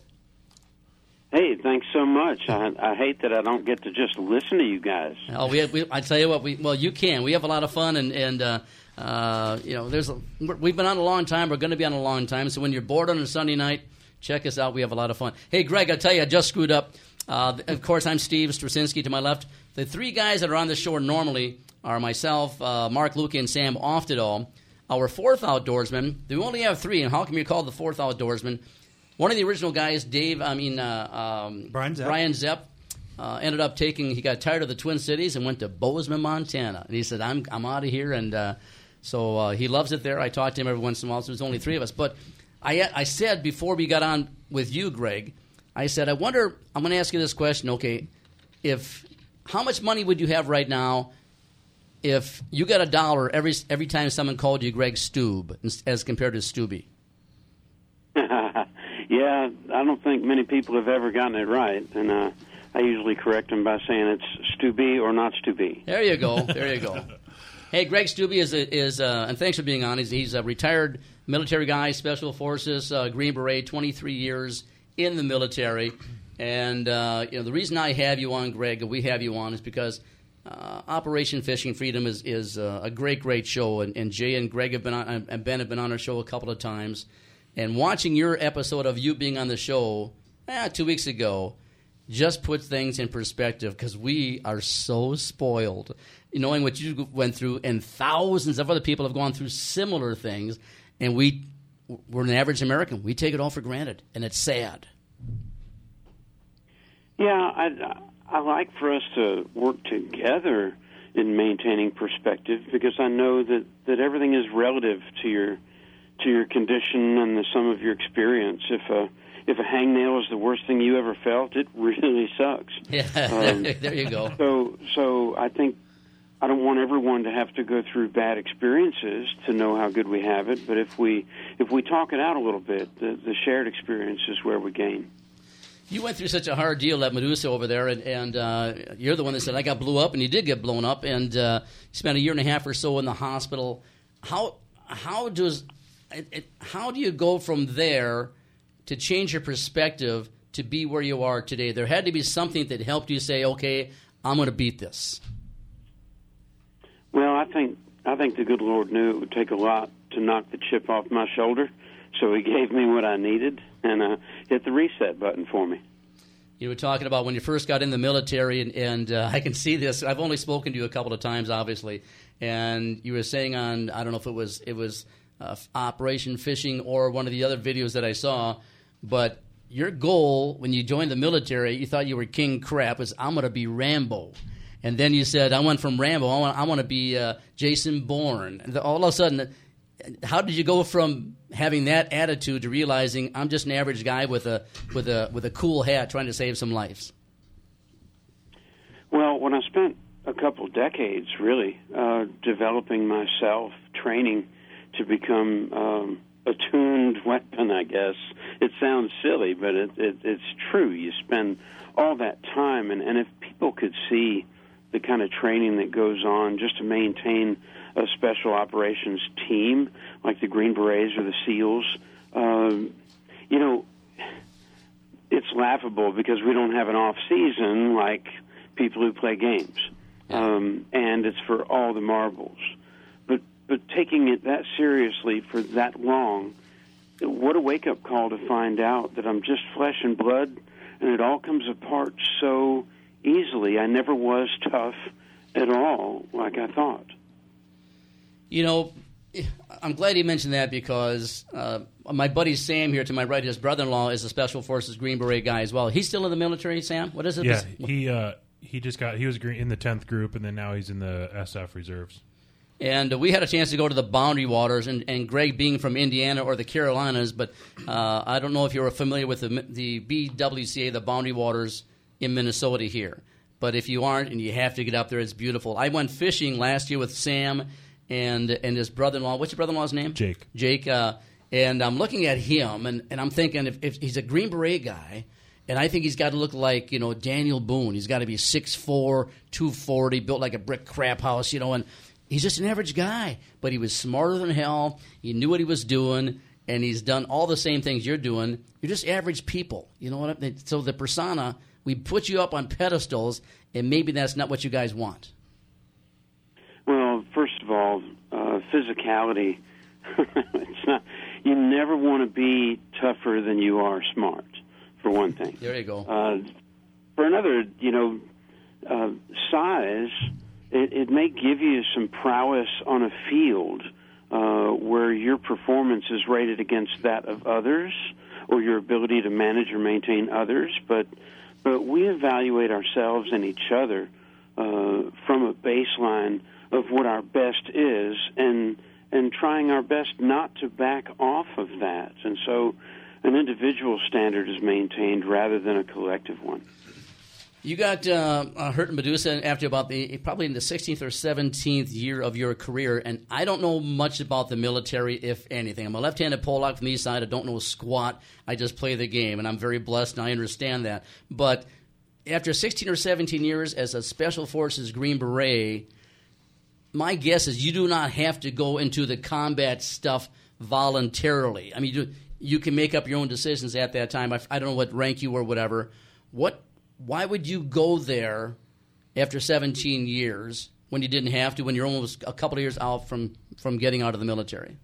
Speaker 15: Hey, thanks so much. I, I hate that I don't get to just listen to you guys.
Speaker 1: Oh, we, we I tell you what, we well, you can. We have a lot of fun, and and uh, uh, you know, there's a, we've been on a long time. We're going to be on a long time. So when you're bored on a Sunday night, check us out. We have a lot of fun. Hey, Greg, I tell you, I just screwed up. Uh, of course, I'm Steve Straczynski to my left. The three guys that are on the show normally are myself, uh, Mark Luca, and Sam Oftedal. Our fourth outdoorsman. We only have three, and how come you're called the fourth outdoorsman? One of the original guys, Dave, I mean, uh, um,
Speaker 3: Brian Zepp,
Speaker 1: Brian Zepp uh, ended up taking, he got tired of the Twin Cities and went to Bozeman, Montana. And he said, I'm I'm out of here. And uh, so uh, he loves it there. I talk to him every once in a while, so there's only three of us. But I, I said before we got on with you, Greg, I said, I wonder, I'm going to ask you this question, okay, if, how much money would you have right now if you got a dollar every every time someone called you Greg Stube as compared to Stubbe?
Speaker 15: Yeah, I don't think many people have ever gotten it right, and uh, I usually correct them by saying it's Stubbe or not Stubbe.
Speaker 1: There you go. There you go. Hey, Greg Stubbe is a, is uh, and thanks for being on. He's, he's a retired military guy, Special Forces, uh, Green Beret, twenty-three years in the military, and uh, you know the reason I have you on, Greg, and we have you on, is because uh, Operation Fishing Freedom is is uh, a great, great show, and, and Jay and Greg have been on, and Ben have been on our show a couple of times. And watching your episode of you being on the show eh, two weeks ago just puts things in perspective because we are so spoiled, knowing what you went through, and thousands of other people have gone through similar things, and we, we're an average American. We take it all for granted, and it's sad.
Speaker 15: Yeah, I, I like for us to work together in maintaining perspective because I know that, that everything is relative to your to your condition and the sum of your experience. If a if a hangnail is the worst thing you ever felt, it really sucks.
Speaker 1: Yeah,
Speaker 15: um,
Speaker 1: there you go.
Speaker 15: So so I think I don't want everyone to have to go through bad experiences to know how good we have it. But if we if we talk it out a little bit, the, the shared experience is where we gain.
Speaker 1: You went through such a hard deal at Medusa over there, and, and uh, you're the one that said, I got blew up, and you did get blown up, and uh, you spent a year and a half or so in the hospital. How how does it, it, how do you go from there to change your perspective to be where you are today? There had to be something that helped you say, okay, I'm going to beat this.
Speaker 15: Well, I think I think the good Lord knew it would take a lot to knock the chip off my shoulder, so He gave me what I needed and uh, hit the reset button for me.
Speaker 1: You were talking about when you first got in the military, and, and uh, I can see this. I've only spoken to you a couple of times, obviously, and you were saying on, I don't know if it was it was uh, Operation Fishing or one of the other videos that I saw, but your goal when you joined the military, you thought you were King Crap, was I'm going to be Rambo. And then you said, I went from Rambo, I want, I want to be uh, Jason Bourne. And all of a sudden, how did you go from having that attitude to realizing I'm just an average guy with a with a with a cool hat trying to save some lives?
Speaker 15: Well, when I spent a couple decades really uh, developing myself, training to become um, a tuned weapon, I guess it sounds silly, but it, it, it's true. You spend all that time, and, and if people could see the kind of training that goes on just to maintain a special operations team like the Green Berets or the SEALs, um, you know, it's laughable because we don't have an off season like people who play games, um, and it's for all the marbles. But but taking it that seriously for that long, what a wake up call to find out that I'm just flesh and blood, and it all comes apart so easily. I never was tough at all like I thought.
Speaker 1: You know, I'm glad you mentioned that because uh, my buddy Sam here to my right, his brother-in-law, is a Special Forces Green Beret guy as well. He's still in the military, Sam? What is it?
Speaker 4: Yeah, he uh, he just got he was in the tenth group, and then now he's in the S F reserves.
Speaker 1: And uh, we had a chance to go to the Boundary Waters, and, and Greg being from Indiana or the Carolinas, but uh, I don't know if you're familiar with the, the B W C A, the Boundary Waters in Minnesota here. But if you aren't and you have to get up there, it's beautiful. I went fishing last year with Sam and and his brother-in-law. What's your brother-in-law's name?
Speaker 4: Jake.
Speaker 1: Jake. Uh, and I'm looking at him, and, and I'm thinking if, if he's a Green Beret guy, and I think he's got to look like, you know, Daniel Boone. He's got to be six foot four, two forty, built like a brick crap house, you know, and he's just an average guy. But he was smarter than hell. He knew what he was doing, and he's done all the same things you're doing. You're just average people. You know what I mean? So the persona, we put you up on pedestals, and maybe that's not what you guys want.
Speaker 15: Well, first of all, uh, physicality, it's not, you never want to be tougher than you are smart, for one thing.
Speaker 1: There you go.
Speaker 15: Uh, for another, you know, uh, size, it, it may give you some prowess on a field uh, where your performance is rated against that of others or your ability to manage or maintain others, but but we evaluate ourselves and each other uh, from a baseline of what our best is, and and trying our best not to back off of that. And so an individual standard is maintained rather than a collective one.
Speaker 1: You got uh, uh, hurt in Medusa after about the probably in the sixteenth or seventeenth year of your career, and I don't know much about the military, if anything. I'm a left-handed Pollock from the east side. I don't know squat. I just play the game, and I'm very blessed, and I understand that. But after sixteen or seventeen years as a Special Forces Green Beret, my guess is you do not have to go into the combat stuff voluntarily. I mean, you, you can make up your own decisions at that time. I, I don't know what rank you were, whatever. What? Why would you go there after seventeen years when you didn't have to, when you're almost a couple of years out from, from getting out of the military?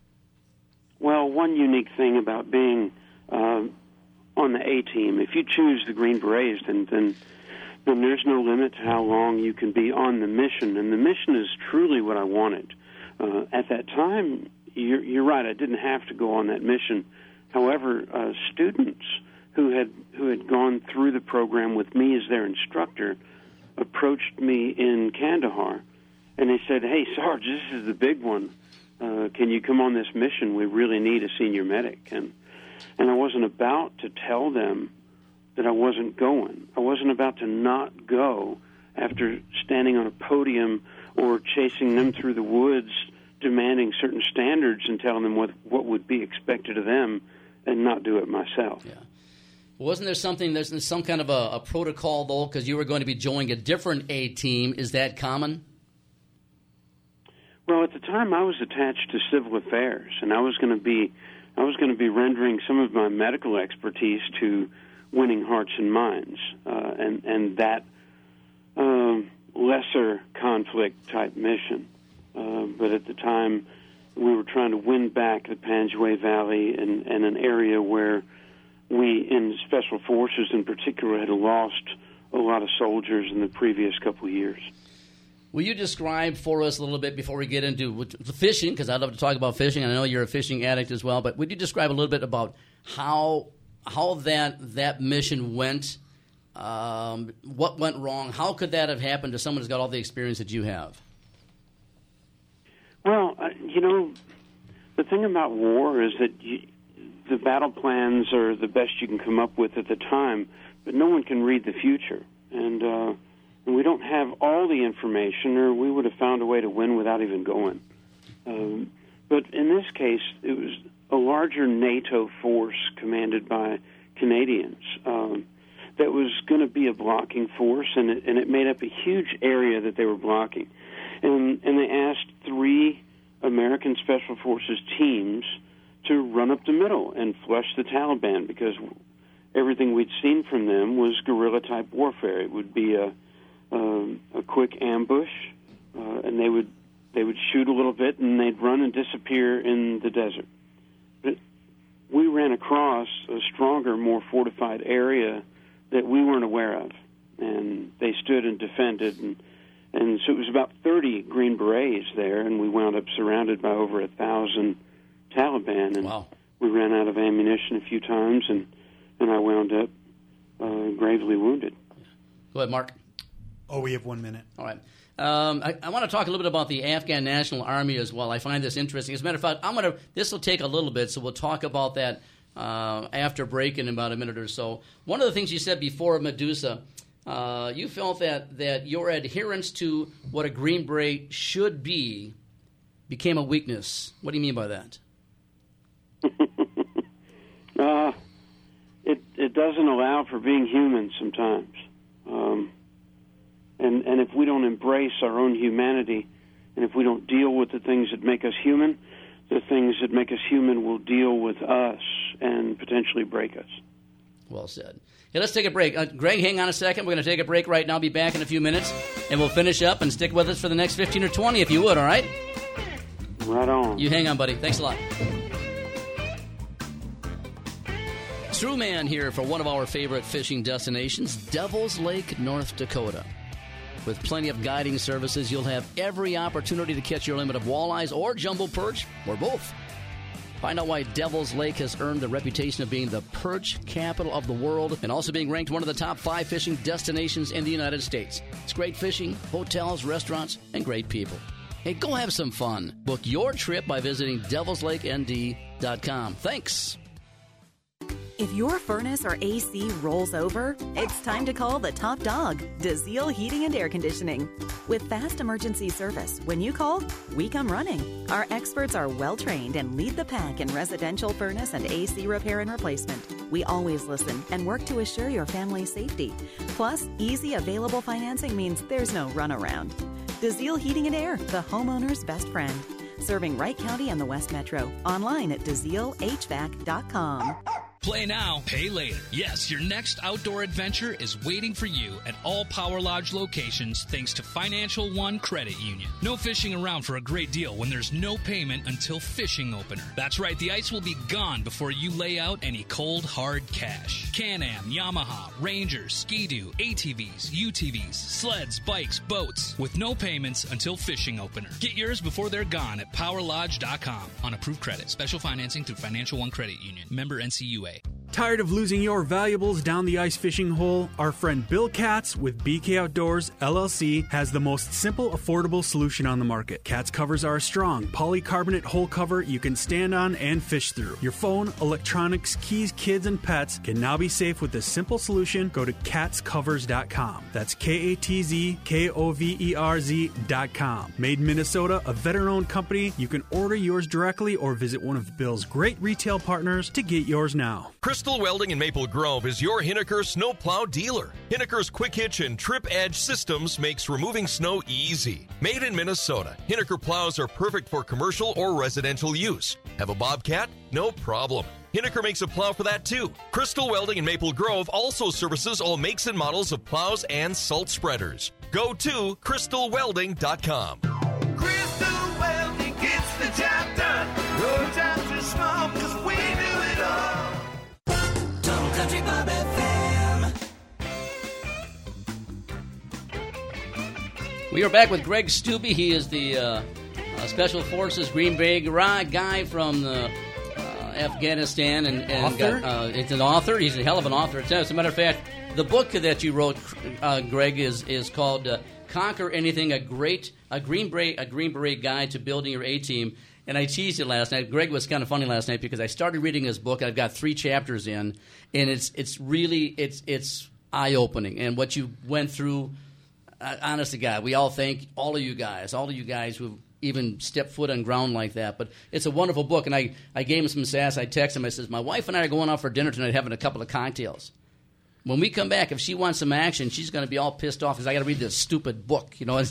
Speaker 15: Well, one unique thing about being uh, on the A-team, if you choose the Green Berets, then, then then there's no limit to how long you can be on the mission. And the mission is truly what I wanted. Uh, at that time, you're, you're right, I didn't have to go on that mission. However, uh, students who had who had gone through the program with me as their instructor approached me in Kandahar, and they said, "Hey, Sarge, this is the big one. Uh, can you come on this mission? We really need a senior medic." And and I wasn't about to tell them that I wasn't going. I wasn't about to not go after standing on a podium or chasing them through the woods, demanding certain standards and telling them what what would be expected of them, and not do it myself.
Speaker 1: Yeah. Wasn't there something? There's some kind of a, a protocol though, because you were going to be joining a different A team. Is that common?
Speaker 15: Well, at the time, I was attached to civil affairs, and I was going to be, I was going to be rendering some of my medical expertise to winning hearts and minds, uh, and and that um, lesser conflict type mission. Uh, but at the time, we were trying to win back the Panjwai Valley and, and an area where we, in Special Forces in particular, had lost a lot of soldiers in the previous couple of years.
Speaker 1: Will you describe for us a little bit before we get into fishing, because I'd love to talk about fishing, and I know you're a fishing addict as well, but would you describe a little bit about how how that that mission went, um, what went wrong, how could that have happened to someone who's got all the experience that you have?
Speaker 15: Well, uh, you know, the thing about war is that you, the battle plans are the best you can come up with at the time, but no one can read the future. And, uh, and we don't have all the information, or we would have found a way to win without even going. Um, but in this case, it was a larger NATO force commanded by Canadians um, that was going to be a blocking force, and it, and it made up a huge area that they were blocking. And, and they asked three American Special Forces teams to run up the middle and flush the Taliban, because everything we'd seen from them was guerrilla-type warfare. It would be a, um, a quick ambush, uh, and they would they would shoot a little bit, and they'd run and disappear in the desert. But we ran across a stronger, more fortified area that we weren't aware of, and they stood and defended, and And so it was about thirty Green Berets there, and we wound up surrounded by over a thousand Taliban. And
Speaker 1: wow.
Speaker 15: We ran out of ammunition a few times, and, and I wound up uh, gravely wounded.
Speaker 1: Go ahead, Mark.
Speaker 3: Oh, we have one minute.
Speaker 1: All right. Um, I, I want to talk a little bit about the Afghan National Army as well. I find this interesting. As a matter of fact, I'm going to. This will take a little bit, so we'll talk about that uh, after break in about a minute or so. One of the things you said before, Medusa. Uh, you felt that, that your adherence to what a Green Beret should be became a weakness. What do you mean by that?
Speaker 15: uh, it it doesn't allow for being human sometimes. Um, and, and if we don't embrace our own humanity, and if we don't deal with the things that make us human, the things that make us human will deal with us and potentially break us.
Speaker 1: Well said. Hey, let's take a break. Uh, Greg, hang on a second. We're going to take a break right now. Be back in a few minutes, and we'll finish up and stick with us for the next fifteen or twenty, if you would, all right?
Speaker 15: Right on.
Speaker 1: You hang on, buddy. Thanks a lot. Truman here for one of our favorite fishing destinations, Devil's Lake, North Dakota. With plenty of guiding services, you'll have every opportunity to catch your limit of walleyes or jumbo perch, or both. Find out why Devil's Lake has earned the reputation of being the perch capital of the world and also being ranked one of the top five fishing destinations in the United States. It's great fishing, hotels, restaurants, and great people. Hey, go have some fun. Book your trip by visiting devils lake n d dot com. Thanks.
Speaker 16: If your furnace or A C rolls over, it's time to call the top dog, DeZiel Heating and Air Conditioning. With fast emergency service, when you call, we come running. Our experts are well-trained and lead the pack in residential furnace and A C repair and replacement. We always listen and work to assure your family's safety. Plus, easy available financing means there's no runaround. DeZiel Heating and Air, the homeowner's best friend. Serving Wright County and the West Metro. Online at deziel h v a c dot com.
Speaker 9: Play now, pay later. Yes, your next outdoor adventure is waiting for you at all Power Lodge locations thanks to Financial One Credit Union. No fishing around for a great deal when there's no payment until fishing opener. That's right, the ice will be gone before you lay out any cold, hard cash. Can-Am, Yamaha, Ranger, Ski-Doo, A T Vs, U T Vs, sleds, bikes, boats, with no payments until fishing opener. Get yours before they're gone at power lodge dot com on approved credit. Special financing through Financial One Credit Union. Member N C U A.
Speaker 3: Tired of losing your valuables down the ice fishing hole? Our friend Bill Katz with B K Outdoors, L L C, has the most simple, affordable solution on the market. Katz covers are a strong polycarbonate hull cover you can stand on and fish through. Your phone, electronics, keys, kids, and pets can now be safe with this simple solution. Go to katz covers dot com. That's K A T Z K O V E R Z dot com. Made in Minnesota, a veteran-owned company. You can order yours directly or visit one of Bill's great retail partners to get yours now.
Speaker 17: Crystal Welding in Maple Grove is your Hinneker snowplow dealer. Hinneker's quick hitch and trip edge systems makes removing snow easy. Made in Minnesota, Hinneker plows are perfect for commercial or residential use. Have a Bobcat? No problem. Hinneker makes a plow for that too. Crystal Welding in Maple Grove also services all makes and models of plows and salt spreaders. Go to crystal welding dot com.
Speaker 14: Crystal Welding gets the job done. No time too small, cause we do it all. Total Country Bob F M.
Speaker 1: We are back with Greg Stubbe. He is the uh, uh, Special Forces Green Bay guy from the, uh, Afghanistan. And, and
Speaker 18: Author?
Speaker 1: Got, uh, it's an author. He's a hell of an author. As a matter of fact, the book that you wrote, uh, Greg, is is called uh, "Conquer Anything: A Great a Green Beret a Green Beret Guide to Building Your A-Team." And I teased it last night. Greg was kind of funny last night because I started reading his book. I've got three chapters in, and it's it's really it's it's eye opening. And what you went through, uh, honest to God, we all thank all of you guys, all of you guys who even stepped foot on ground like that. But it's a wonderful book. And I I gave him some sass. I texted him. I says, my wife and I are going out for dinner tonight, having a couple of cocktails. When we come back, if she wants some action, she's going to be all pissed off because I got to read this stupid book, you know.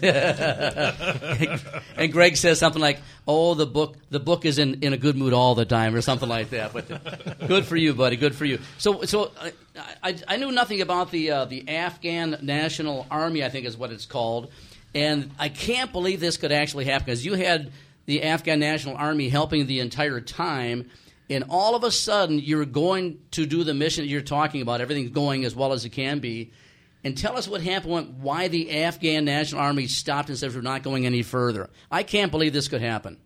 Speaker 1: And Greg says something like, "Oh, the book, the book is in, in a good mood all the time," or something like that. But good for you, buddy. Good for you. So, so I, I, I knew nothing about the uh, the Afghan National Army, I think is what it's called, and I can't believe this could actually happen because you had the Afghan National Army helping the entire time. And all of a sudden, you're going to do the mission that you're talking about. Everything's going as well as it can be. And tell us what happened, why the Afghan National Army stopped and said we're not going any further. I can't believe this could happen.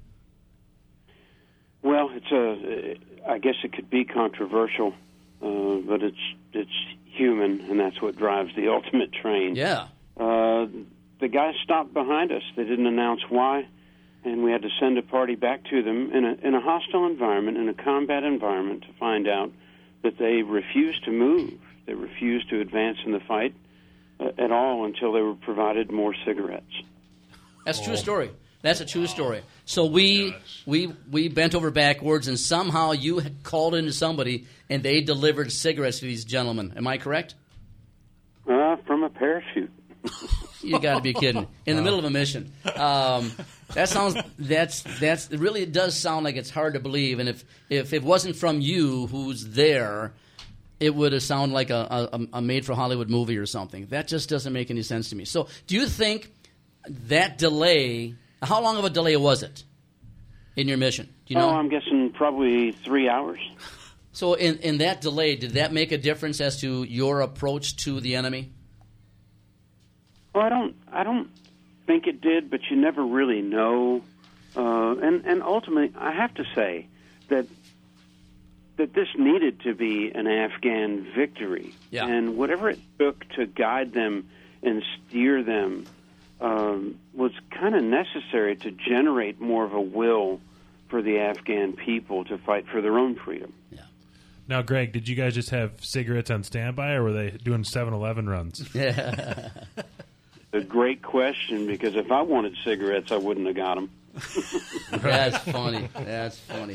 Speaker 15: Well, it's a. I guess it could be controversial, uh, but it's it's human, and that's what drives the ultimate train.
Speaker 1: Yeah.
Speaker 15: Uh, the guys stopped behind us. They didn't announce why. And we had to send a party back to them in a, in a hostile environment, in a combat environment, to find out that they refused to move. They refused to advance in the fight uh, at all until they were provided more cigarettes.
Speaker 1: That's a true story. That's a true story. So we we we bent over backwards, and somehow you had called into somebody, and they delivered cigarettes to these gentlemen. Am I correct?
Speaker 15: Uh, from a parachute.
Speaker 1: You got to be kidding! In the middle of a mission. Um, that sounds. That's that's. It really does sound like it's hard to believe. And if if it wasn't from you, who's there, it would have sounded like a, a, a made-for-Hollywood movie or something. That just doesn't make any sense to me. So, do you think that delay? How long of a delay was it in your mission? Do you know?
Speaker 15: Oh, I'm guessing probably three hours.
Speaker 1: So, in in that delay, did that make a difference as to your approach to the enemy?
Speaker 15: Well, I don't. I don't think it did, but you never really know. Uh, and and ultimately, I have to say that that this needed to be an Afghan victory,
Speaker 1: yeah.
Speaker 15: And whatever it took to guide them and steer them um, was kind of necessary to generate more of a will for the Afghan people to fight for their own freedom.
Speaker 1: Yeah.
Speaker 4: Now, Greg, did you guys just have cigarettes on standby, or were they doing seven eleven runs?
Speaker 1: Yeah.
Speaker 15: A great question, because if I wanted cigarettes, I wouldn't have got them.
Speaker 1: That's funny. That's funny.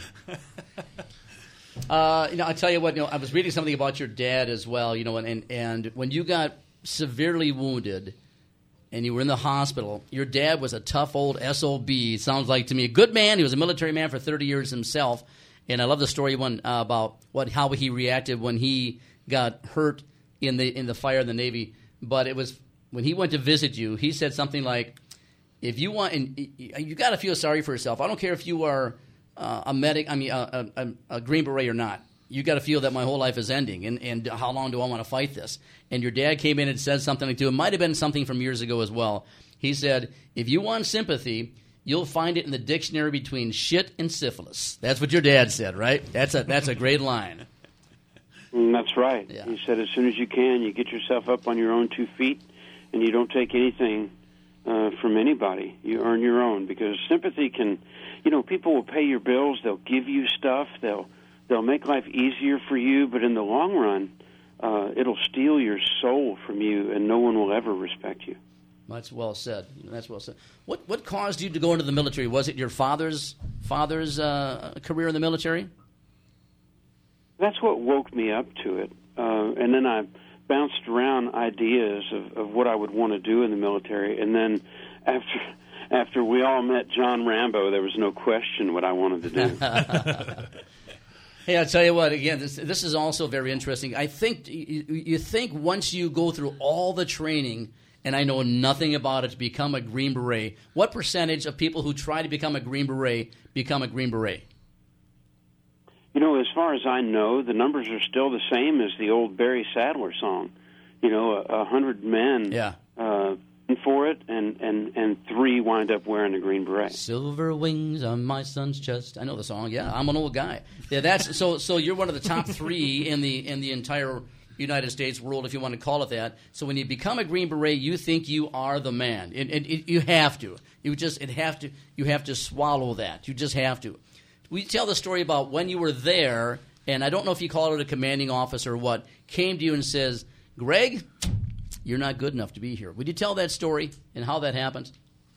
Speaker 1: Uh, you know, I tell you what. You know, I was reading something about your dad as well. You know, and, and and when you got severely wounded and you were in the hospital, your dad was a tough old S O B. Sounds like to me, a good man. He was a military man for thirty years himself. And I love the story one uh, about what how he reacted when he got hurt in the in the fire in the Navy. But it was. When he went to visit you, he said something like, if you want, and you got to feel sorry for yourself. I don't care if you are uh, a medic, I mean, a, a, a Green Beret or not. You got to feel that my whole life is ending, and, and how long do I want to fight this? And your dad came in and said something like, it might have been something from years ago as well. He said, if you want sympathy, you'll find it in the dictionary between shit and syphilis. That's what your dad said, right? That's a that's a great line.
Speaker 15: And that's right.
Speaker 1: Yeah.
Speaker 15: He said as soon as you can, you get yourself up on your own two feet, and you don't take anything uh, from anybody. You earn your own, because sympathy can, you know, people will pay your bills, they'll give you stuff, they'll they'll make life easier for you, but in the long run, uh, it'll steal your soul from you, and no one will ever respect you.
Speaker 1: That's well said. That's well said. What what caused you to go into the military? Was it your father's father's uh, career in the military?
Speaker 15: That's what woke me up to it. Uh, and then I bounced around ideas of, of what I would want to do in the military. And then after after we all met John Rambo, there was no question what I wanted to do.
Speaker 1: Hey, I'll tell you what, again, this, this is also very interesting. I think you, you think once you go through all the training, and I know nothing about it, to become a Green Beret, what percentage of people who try to become a Green Beret become a Green Beret?
Speaker 15: You know, as far as I know, the numbers are still the same as the old Barry Sadler song. You know, a, a hundred men
Speaker 1: yeah.
Speaker 15: uh, for it, and, and, and three wind up wearing a Green Beret.
Speaker 1: Silver wings on my son's chest. I know the song. Yeah, I'm an old guy. Yeah, that's so. So you're one of the top three in the in the entire United States world, if you want to call it that. So when you become a Green Beret, you think you are the man. It, it, it, you have to. You just it have to. You have to swallow that. You just have to. We tell the story about when you were there, and I don't know if you call it a commanding officer or what, came to you and says, Greg, you're not good enough to be here. Would you tell that story and how that happened?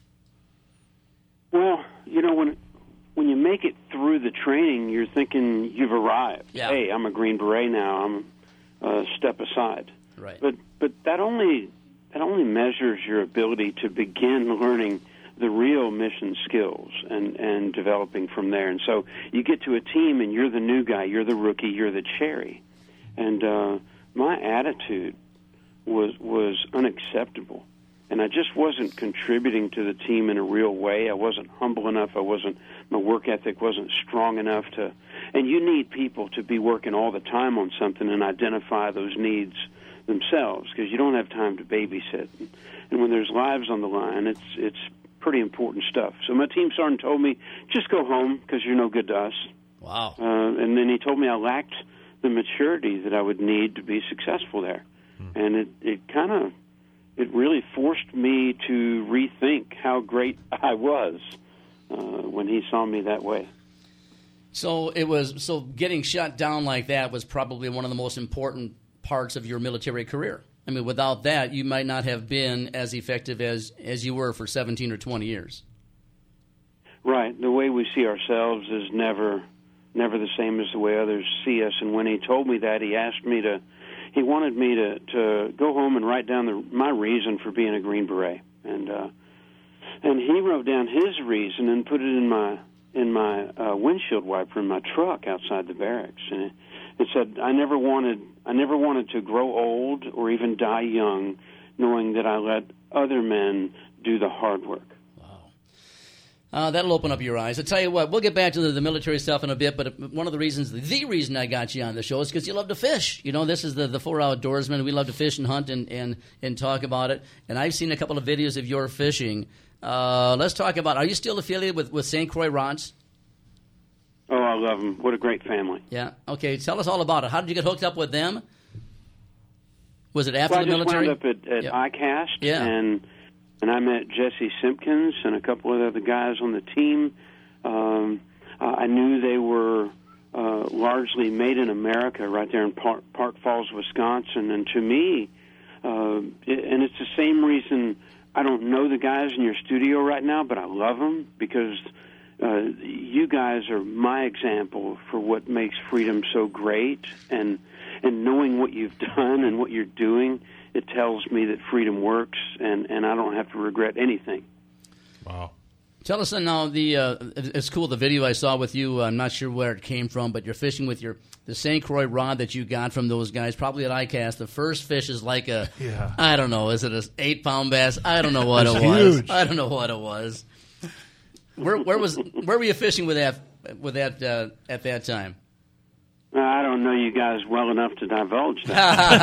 Speaker 15: Well, you know, when when you make it through the training, you're thinking you've arrived.
Speaker 1: Yeah.
Speaker 15: Hey, I'm a Green Beret now. I'm uh, step aside.
Speaker 1: Right.
Speaker 15: But but that only that only measures your ability to begin learning the real mission skills and, and developing from there. And so you get to a team and you're the new guy, you're the rookie, you're the cherry. And uh, my attitude was was unacceptable. And I just wasn't contributing to the team in a real way. I wasn't humble enough. I wasn't, my work ethic wasn't strong enough to, and you need people to be working all the time on something and identify those needs themselves, because you don't have time to babysit. And when there's lives on the line, it's it's pretty important stuff. So my team sergeant told me, just go home because you're no good to us.
Speaker 1: Wow.
Speaker 15: Uh, and then he told me I lacked the maturity that I would need to be successful there. Hmm. And it, it kind of, it really forced me to rethink how great I was uh, when he saw me that way.
Speaker 1: So it was, so getting shot down like that was probably one of the most important parts of your military career. I mean, without that, you might not have been as effective as, as you were for seventeen or twenty years.
Speaker 15: Right. The way we see ourselves is never never the same as the way others see us. And when he told me that, he asked me to, he wanted me to, to go home and write down the, my reason for being a Green Beret. And uh, and he wrote down his reason and put it in my in my uh, windshield wiper in my truck outside the barracks. And it, it said, I never wanted I never wanted to grow old or even die young, knowing that I let other men do the hard work.
Speaker 1: Uh, that'll open up your eyes. I'll tell you what, we'll get back to the, the military stuff in a bit, but one of the reasons, the reason I got you on the show is because you love to fish. You know, this is the, the Four Outdoorsmen. We love to fish and hunt and, and, and talk about it. And I've seen a couple of videos of your fishing. Uh, let's talk about, are you still affiliated with, with Saint Croix Rods?
Speaker 15: Oh, I love them. What a great family.
Speaker 1: Yeah. Okay, tell us all about it. How did you get hooked up with them? Was it after
Speaker 15: well,
Speaker 1: the
Speaker 15: I just
Speaker 1: military?
Speaker 15: wound up at, at
Speaker 1: yep.
Speaker 15: ICAST,
Speaker 1: yeah.
Speaker 15: and and I met Jesse Simpkins and a couple of other guys on the team. Um, I knew they were uh, largely made in America right there in Park, Park Falls, Wisconsin. And to me, uh, it, and it's the same reason I don't know the guys in your studio right now, but I love them because uh, you guys are my example for what makes freedom so great. And and knowing what you've done and what you're doing, it tells me that freedom works, and, and I don't have to regret anything.
Speaker 4: Wow.
Speaker 1: Tell us now, the uh, it's cool, the video I saw with you, I'm not sure where it came from, but you're fishing with your the Saint Croix rod that you got from those guys, probably at ICAST. The first fish is like a,
Speaker 4: yeah.
Speaker 1: I don't know, is it an eight-pound bass? I don't know what it
Speaker 4: That's
Speaker 1: was.
Speaker 4: huge.
Speaker 1: I don't know what it was. Where, where, was, where were you fishing with that, with that uh, at that time?
Speaker 15: I don't know you guys well enough to divulge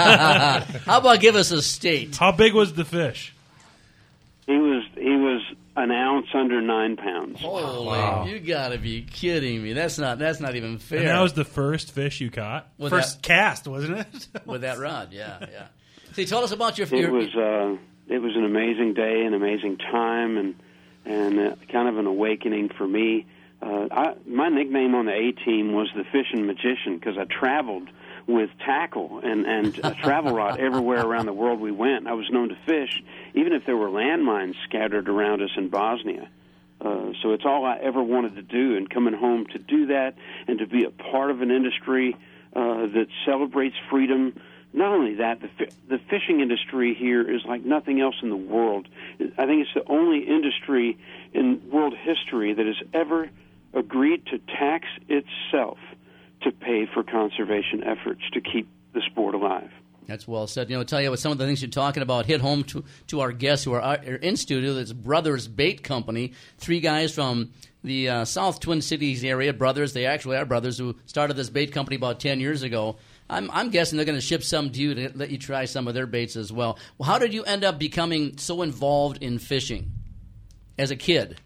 Speaker 15: that.
Speaker 1: How about give us a state?
Speaker 4: How big was the fish?
Speaker 15: He was he was an ounce under nine pounds.
Speaker 1: Holy,
Speaker 4: Wow.
Speaker 1: you got to be kidding me! That's not that's not even fair.
Speaker 4: And that was the first fish you caught?
Speaker 1: With
Speaker 3: First
Speaker 1: that,
Speaker 3: cast, wasn't it?
Speaker 1: with that rod, yeah, yeah. See, tell us about your.
Speaker 15: It
Speaker 1: your
Speaker 15: was uh, it was an amazing day, an amazing time, and and uh, kind of an awakening for me. Uh, I, my nickname on the A team was the Fishing Magician because I traveled with tackle and, and a travel rod everywhere around the world we went. I was known to fish, even if there were landmines scattered around us in Bosnia. Uh, so it's all I ever wanted to do, and coming home to do that and to be a part of an industry uh, that celebrates freedom. Not only that, the, fi- the fishing industry here is like nothing else in the world. I think it's the only industry in world history that has ever agreed to tax itself to pay for conservation efforts to keep the sport alive.
Speaker 1: That's well said. You know, I'll tell you what, some of the things you're talking about hit home to, to our guests who are, are in studio. That's Brothers Bait Company, three guys from the uh, South Twin Cities area, brothers. They actually are brothers who started this bait company about ten years ago. I'm, I'm guessing they're going to ship some to you to let you try some of their baits as well. Well, how did you end up becoming so involved in fishing as a kid?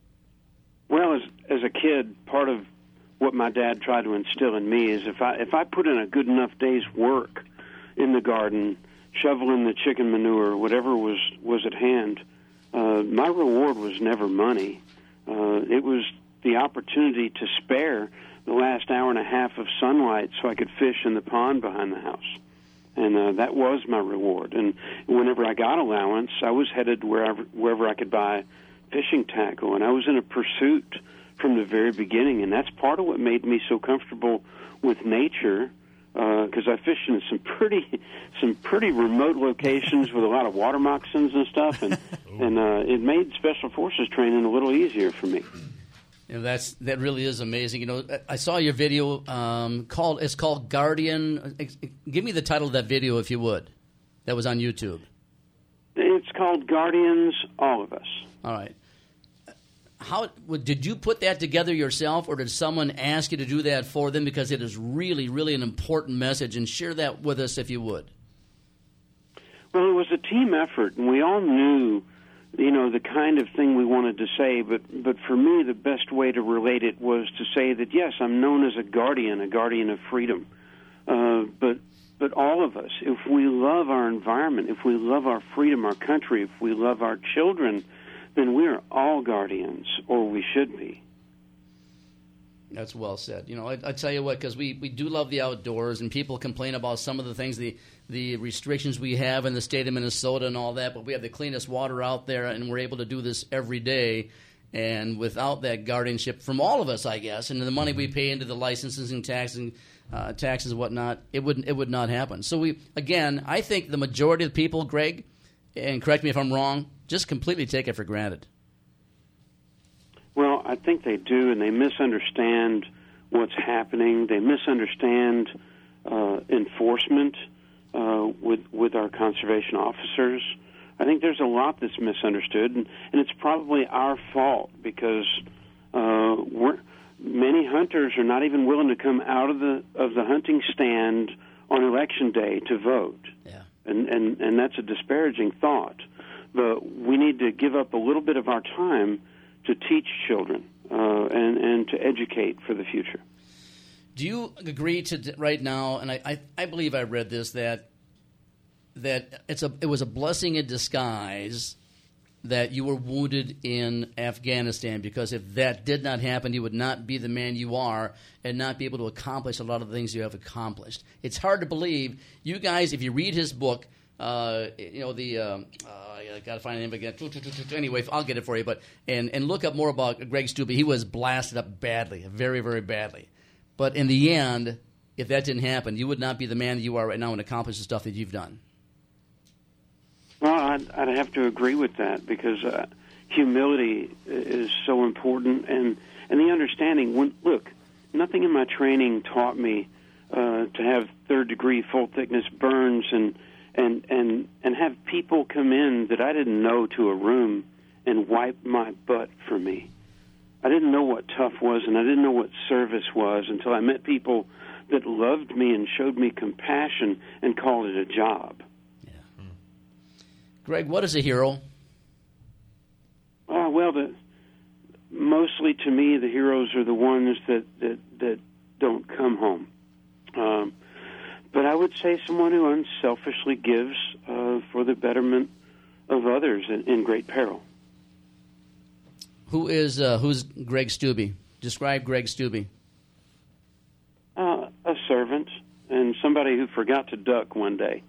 Speaker 15: Well, as as a kid, part of what my dad tried to instill in me is if I if I put in a good enough day's work in the garden, shoveling the chicken manure, whatever was was at hand, uh, my reward was never money. Uh, it was the opportunity to spare the last hour and a half of sunlight so I could fish in the pond behind the house. And uh, that was my reward. And whenever I got allowance, I was headed wherever wherever I could buy fishing tackle, and I was in a pursuit from the very beginning, and that's part of what made me so comfortable with nature, because uh, I fished in some pretty some pretty remote locations with a lot of water moccasins and stuff, and and uh, it made Special Forces training a little easier for me.
Speaker 1: You know, that's that really is amazing. You know, I saw your video um, called it's called Guardian. Give me the title of that video, if you would. That was on YouTube.
Speaker 15: It's called Guardians, All of Us.
Speaker 1: All right. How did you put that together yourself, or did someone ask you to do that for them? Because it is really, really an important message, and share that with us if you would.
Speaker 15: Well, it was a team effort, and we all knew, you know, the kind of thing we wanted to say. But but for me, the best way to relate it was to say that yes, I'm known as a guardian, a guardian of freedom. Uh, but but all of us, if we love our environment, if we love our freedom, our country, if we love our children, then we are all guardians, or we should be.
Speaker 1: That's well said. You know, I, I tell you what, because we, we do love the outdoors, and people complain about some of the things, the the restrictions we have in the state of Minnesota and all that, but we have the cleanest water out there, and we're able to do this every day. And without that guardianship from all of us, I guess, and the money we pay into the licenses and taxes, uh, taxes and whatnot, it would it would not happen. So we again, I think the majority of the people, Greg, and correct me if I'm wrong, just completely take it for granted.
Speaker 15: Well, I think they do, and they misunderstand what's happening. They misunderstand uh, enforcement uh, with with our conservation officers. I think there's a lot that's misunderstood, and, and it's probably our fault because uh, we're, many hunters are not even willing to come out of the of the hunting stand on election day to vote.
Speaker 1: Yeah.
Speaker 15: And, and, and that's a disparaging thought. But we need to give up a little bit of our time to teach children uh, and, and to educate for the future.
Speaker 1: Do you agree to right now, and I, I, I believe I read this, that that it's a it was a blessing in disguise that you were wounded in Afghanistan, because if that did not happen, you would not be the man you are and not be able to accomplish a lot of the things you have accomplished. It's hard to believe. You guys, if you read his book, uh, you know, the um, uh, I got to find the name again. Anyway, I'll get it for you. But and, and look up more about Greg Stubbe. He was blasted up badly, very, very badly. But in the end, if that didn't happen, you would not be the man that you are right now and accomplish the stuff that you've done.
Speaker 15: Well, I'd, I'd have to agree with that, because uh, humility is so important, and, and the understanding. When, look, nothing in my training taught me uh, to have third-degree full-thickness burns and, and, and, and have people come in that I didn't know to a room and wipe my butt for me. I didn't know what tough was, and I didn't know what service was until I met people that loved me and showed me compassion and called it a job.
Speaker 1: Greg, what is a hero?
Speaker 15: Uh, well, the, mostly to me, the heroes are the ones that, that, that don't come home. Um, but I would say someone who unselfishly gives uh, for the betterment of others in, in great peril.
Speaker 1: Who is uh, who's Greg Stubbe? Describe Greg Stubbe.
Speaker 15: Uh, a servant and somebody who forgot to duck one day.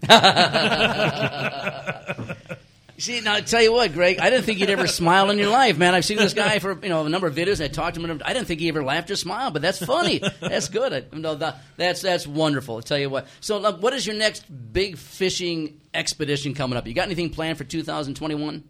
Speaker 1: See, now I tell you what, Greg, I didn't think you'd ever smile in your life, man. I've seen this guy for you know a number of videos. And I talked to him. I didn't think he ever laughed or smiled, but that's funny. That's good. I, no, that, that's that's wonderful. I'll tell you what. So, uh, what is your next big fishing expedition coming up? You got anything planned for two thousand twenty-one?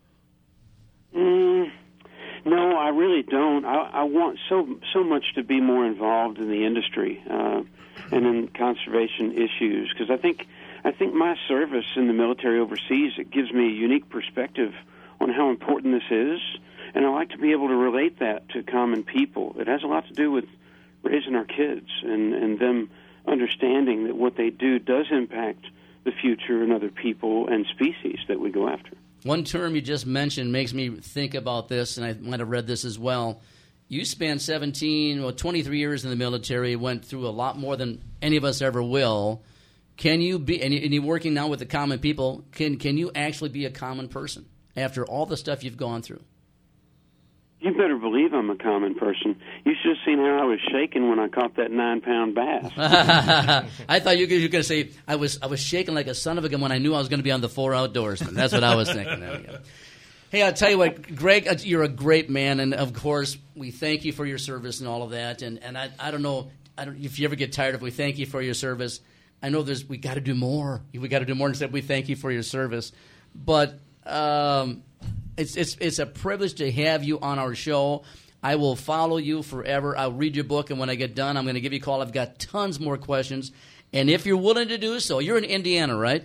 Speaker 15: Mm, no, I really don't. I, I want so so much to be more involved in the industry uh, and in conservation issues because I think. I think my service in the military overseas, it gives me a unique perspective on how important this is, and I like to be able to relate that to common people. It has a lot to do with raising our kids and, and them understanding that what they do does impact the future and other people and species that we go after.
Speaker 1: One term you just mentioned makes me think about this, and I might have read this as well. You spent seventeen, well, twenty-three years in the military, went through a lot more than any of us ever will. Can you be, and you're working now with the common people, can can you actually be a common person after all the stuff you've gone through?
Speaker 15: You better believe I'm a common person. You should have seen how I was shaking when I caught that nine-pound bass.
Speaker 1: I thought you were going to say, I was I was shaking like a son of a gun when I knew I was going to be on the Four Outdoorsmen. That's what I was thinking. There we go. Hey, I'll tell you what, Greg, you're a great man, and of course, we thank you for your service and all of that. And, and I, I don't know I don't, if you ever get tired of we thank you for your service. I know there's we got to do more. We got to do more. Instead, we thank you for your service. But um, it's it's it's a privilege to have you on our show. I will follow you forever. I'll read your book, and when I get done, I'm going to give you a call. I've got tons more questions. And if you're willing to do so, you're in Indiana, right?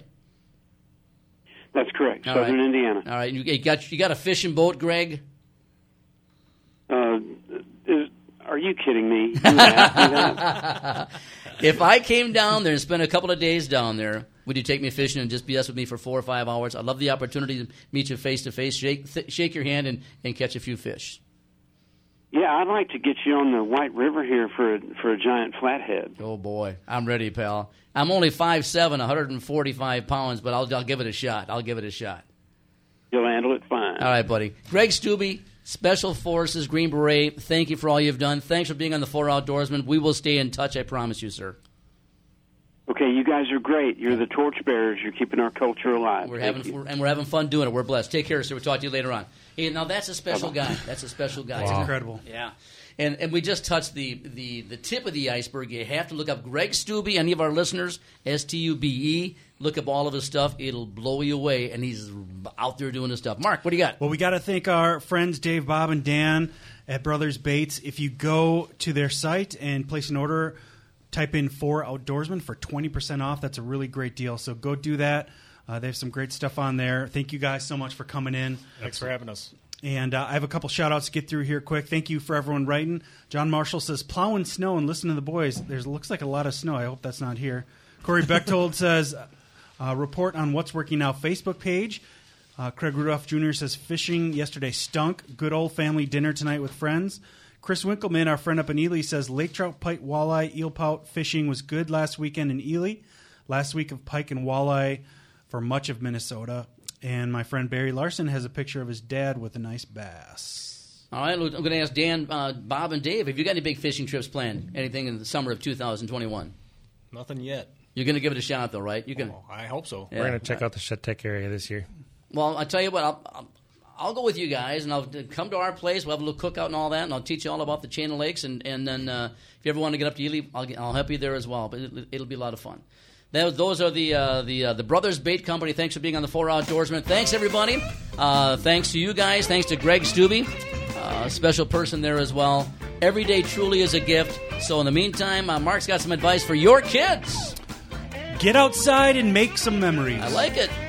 Speaker 15: That's correct,
Speaker 1: All
Speaker 15: Southern
Speaker 1: right.
Speaker 15: Indiana.
Speaker 1: All right. You got you got a fishing boat, Greg?
Speaker 15: Uh, is, are you kidding me? You asked me that?
Speaker 1: If I came down there and spent a couple of days down there, would you take me fishing and just B S with me for four or five hours? I'd love the opportunity to meet you face to face, shake th- shake your hand, and, and catch a few fish.
Speaker 15: Yeah, I'd like to get you on the White River here for a, for a giant flathead.
Speaker 1: Oh, boy. I'm ready, pal. I'm only five seven, one hundred forty-five pounds, but I'll, I'll give it a shot. I'll give it a shot.
Speaker 15: You'll handle it fine.
Speaker 1: All right, buddy. Greg Stubbe, Special Forces, Green Beret, thank you for all you've done. Thanks for being on the Four Outdoorsmen. We will stay in touch, I promise you, sir.
Speaker 15: Okay, you guys are great. You're the torchbearers. You're keeping our culture alive.
Speaker 1: We're
Speaker 15: Thank
Speaker 1: having
Speaker 15: you.
Speaker 1: we're, and we're having fun doing it. We're blessed. Take care, sir. We'll talk to you later on. Hey, now that's a special guy. That's a special guy.
Speaker 3: Wow. Incredible.
Speaker 1: Yeah. And and we just touched the, the, the tip of the iceberg. You have to look up Greg Stubbe, any of our listeners, S T U B E. Look up all of his stuff. It'll blow you away. And he's out there doing his stuff. Mark, what do you got?
Speaker 3: Well, we got to thank our friends Dave, Bob, and Dan at Brothers Baits. If you go to their site and place an order, type in Four Outdoorsmen for twenty percent off. That's a really great deal. So go do that. Uh, they have some great stuff on there. Thank you guys so much for coming in.
Speaker 18: Thanks for having us.
Speaker 3: And uh, I have a couple shout-outs to get through here quick. Thank you for everyone writing. John Marshall says, plowing snow and listen to the boys. There looks like a lot of snow. I hope that's not here. Corey Bechtold says, uh, report on What's Working Now Facebook page. Uh, Craig Rudolph Junior says, fishing yesterday stunk. Good old family dinner tonight with friends. Chris Winkleman, our friend up in Ely, says, lake trout, pike, walleye, eel pout fishing was good last weekend in Ely. Last week of pike and walleye for much of Minnesota. And my friend Barry Larson has a picture of his dad with a nice bass.
Speaker 1: All right, I'm going to ask Dan, uh, Bob, and Dave, have you got any big fishing trips planned? Anything in the summer of two thousand twenty-one?
Speaker 18: Nothing yet.
Speaker 1: You're going to give it a shot, though, right? You can.
Speaker 18: Oh, I hope so.
Speaker 1: Yeah.
Speaker 2: We're going to check out the Shatek area this year.
Speaker 1: Well, I'll tell you what, I'll, I'll, I'll go with you guys, and I'll come to our place. We'll have a little cookout and all that, and I'll teach you all about the chain of lakes. And, and then uh, if you ever want to get up to Ely, I'll, I'll help you there as well. But it, it'll be a lot of fun. That, those are the uh, the uh, the Brothers Bait Company. Thanks for being on the Four Outdoorsmen. Thanks, everybody. Uh, thanks to you guys. Thanks to Greg Stubbe, uh, special person there as well. Every day truly is a gift. So in the meantime, uh, Mark's got some advice for your kids.
Speaker 3: Get outside and make some memories.
Speaker 1: I like it.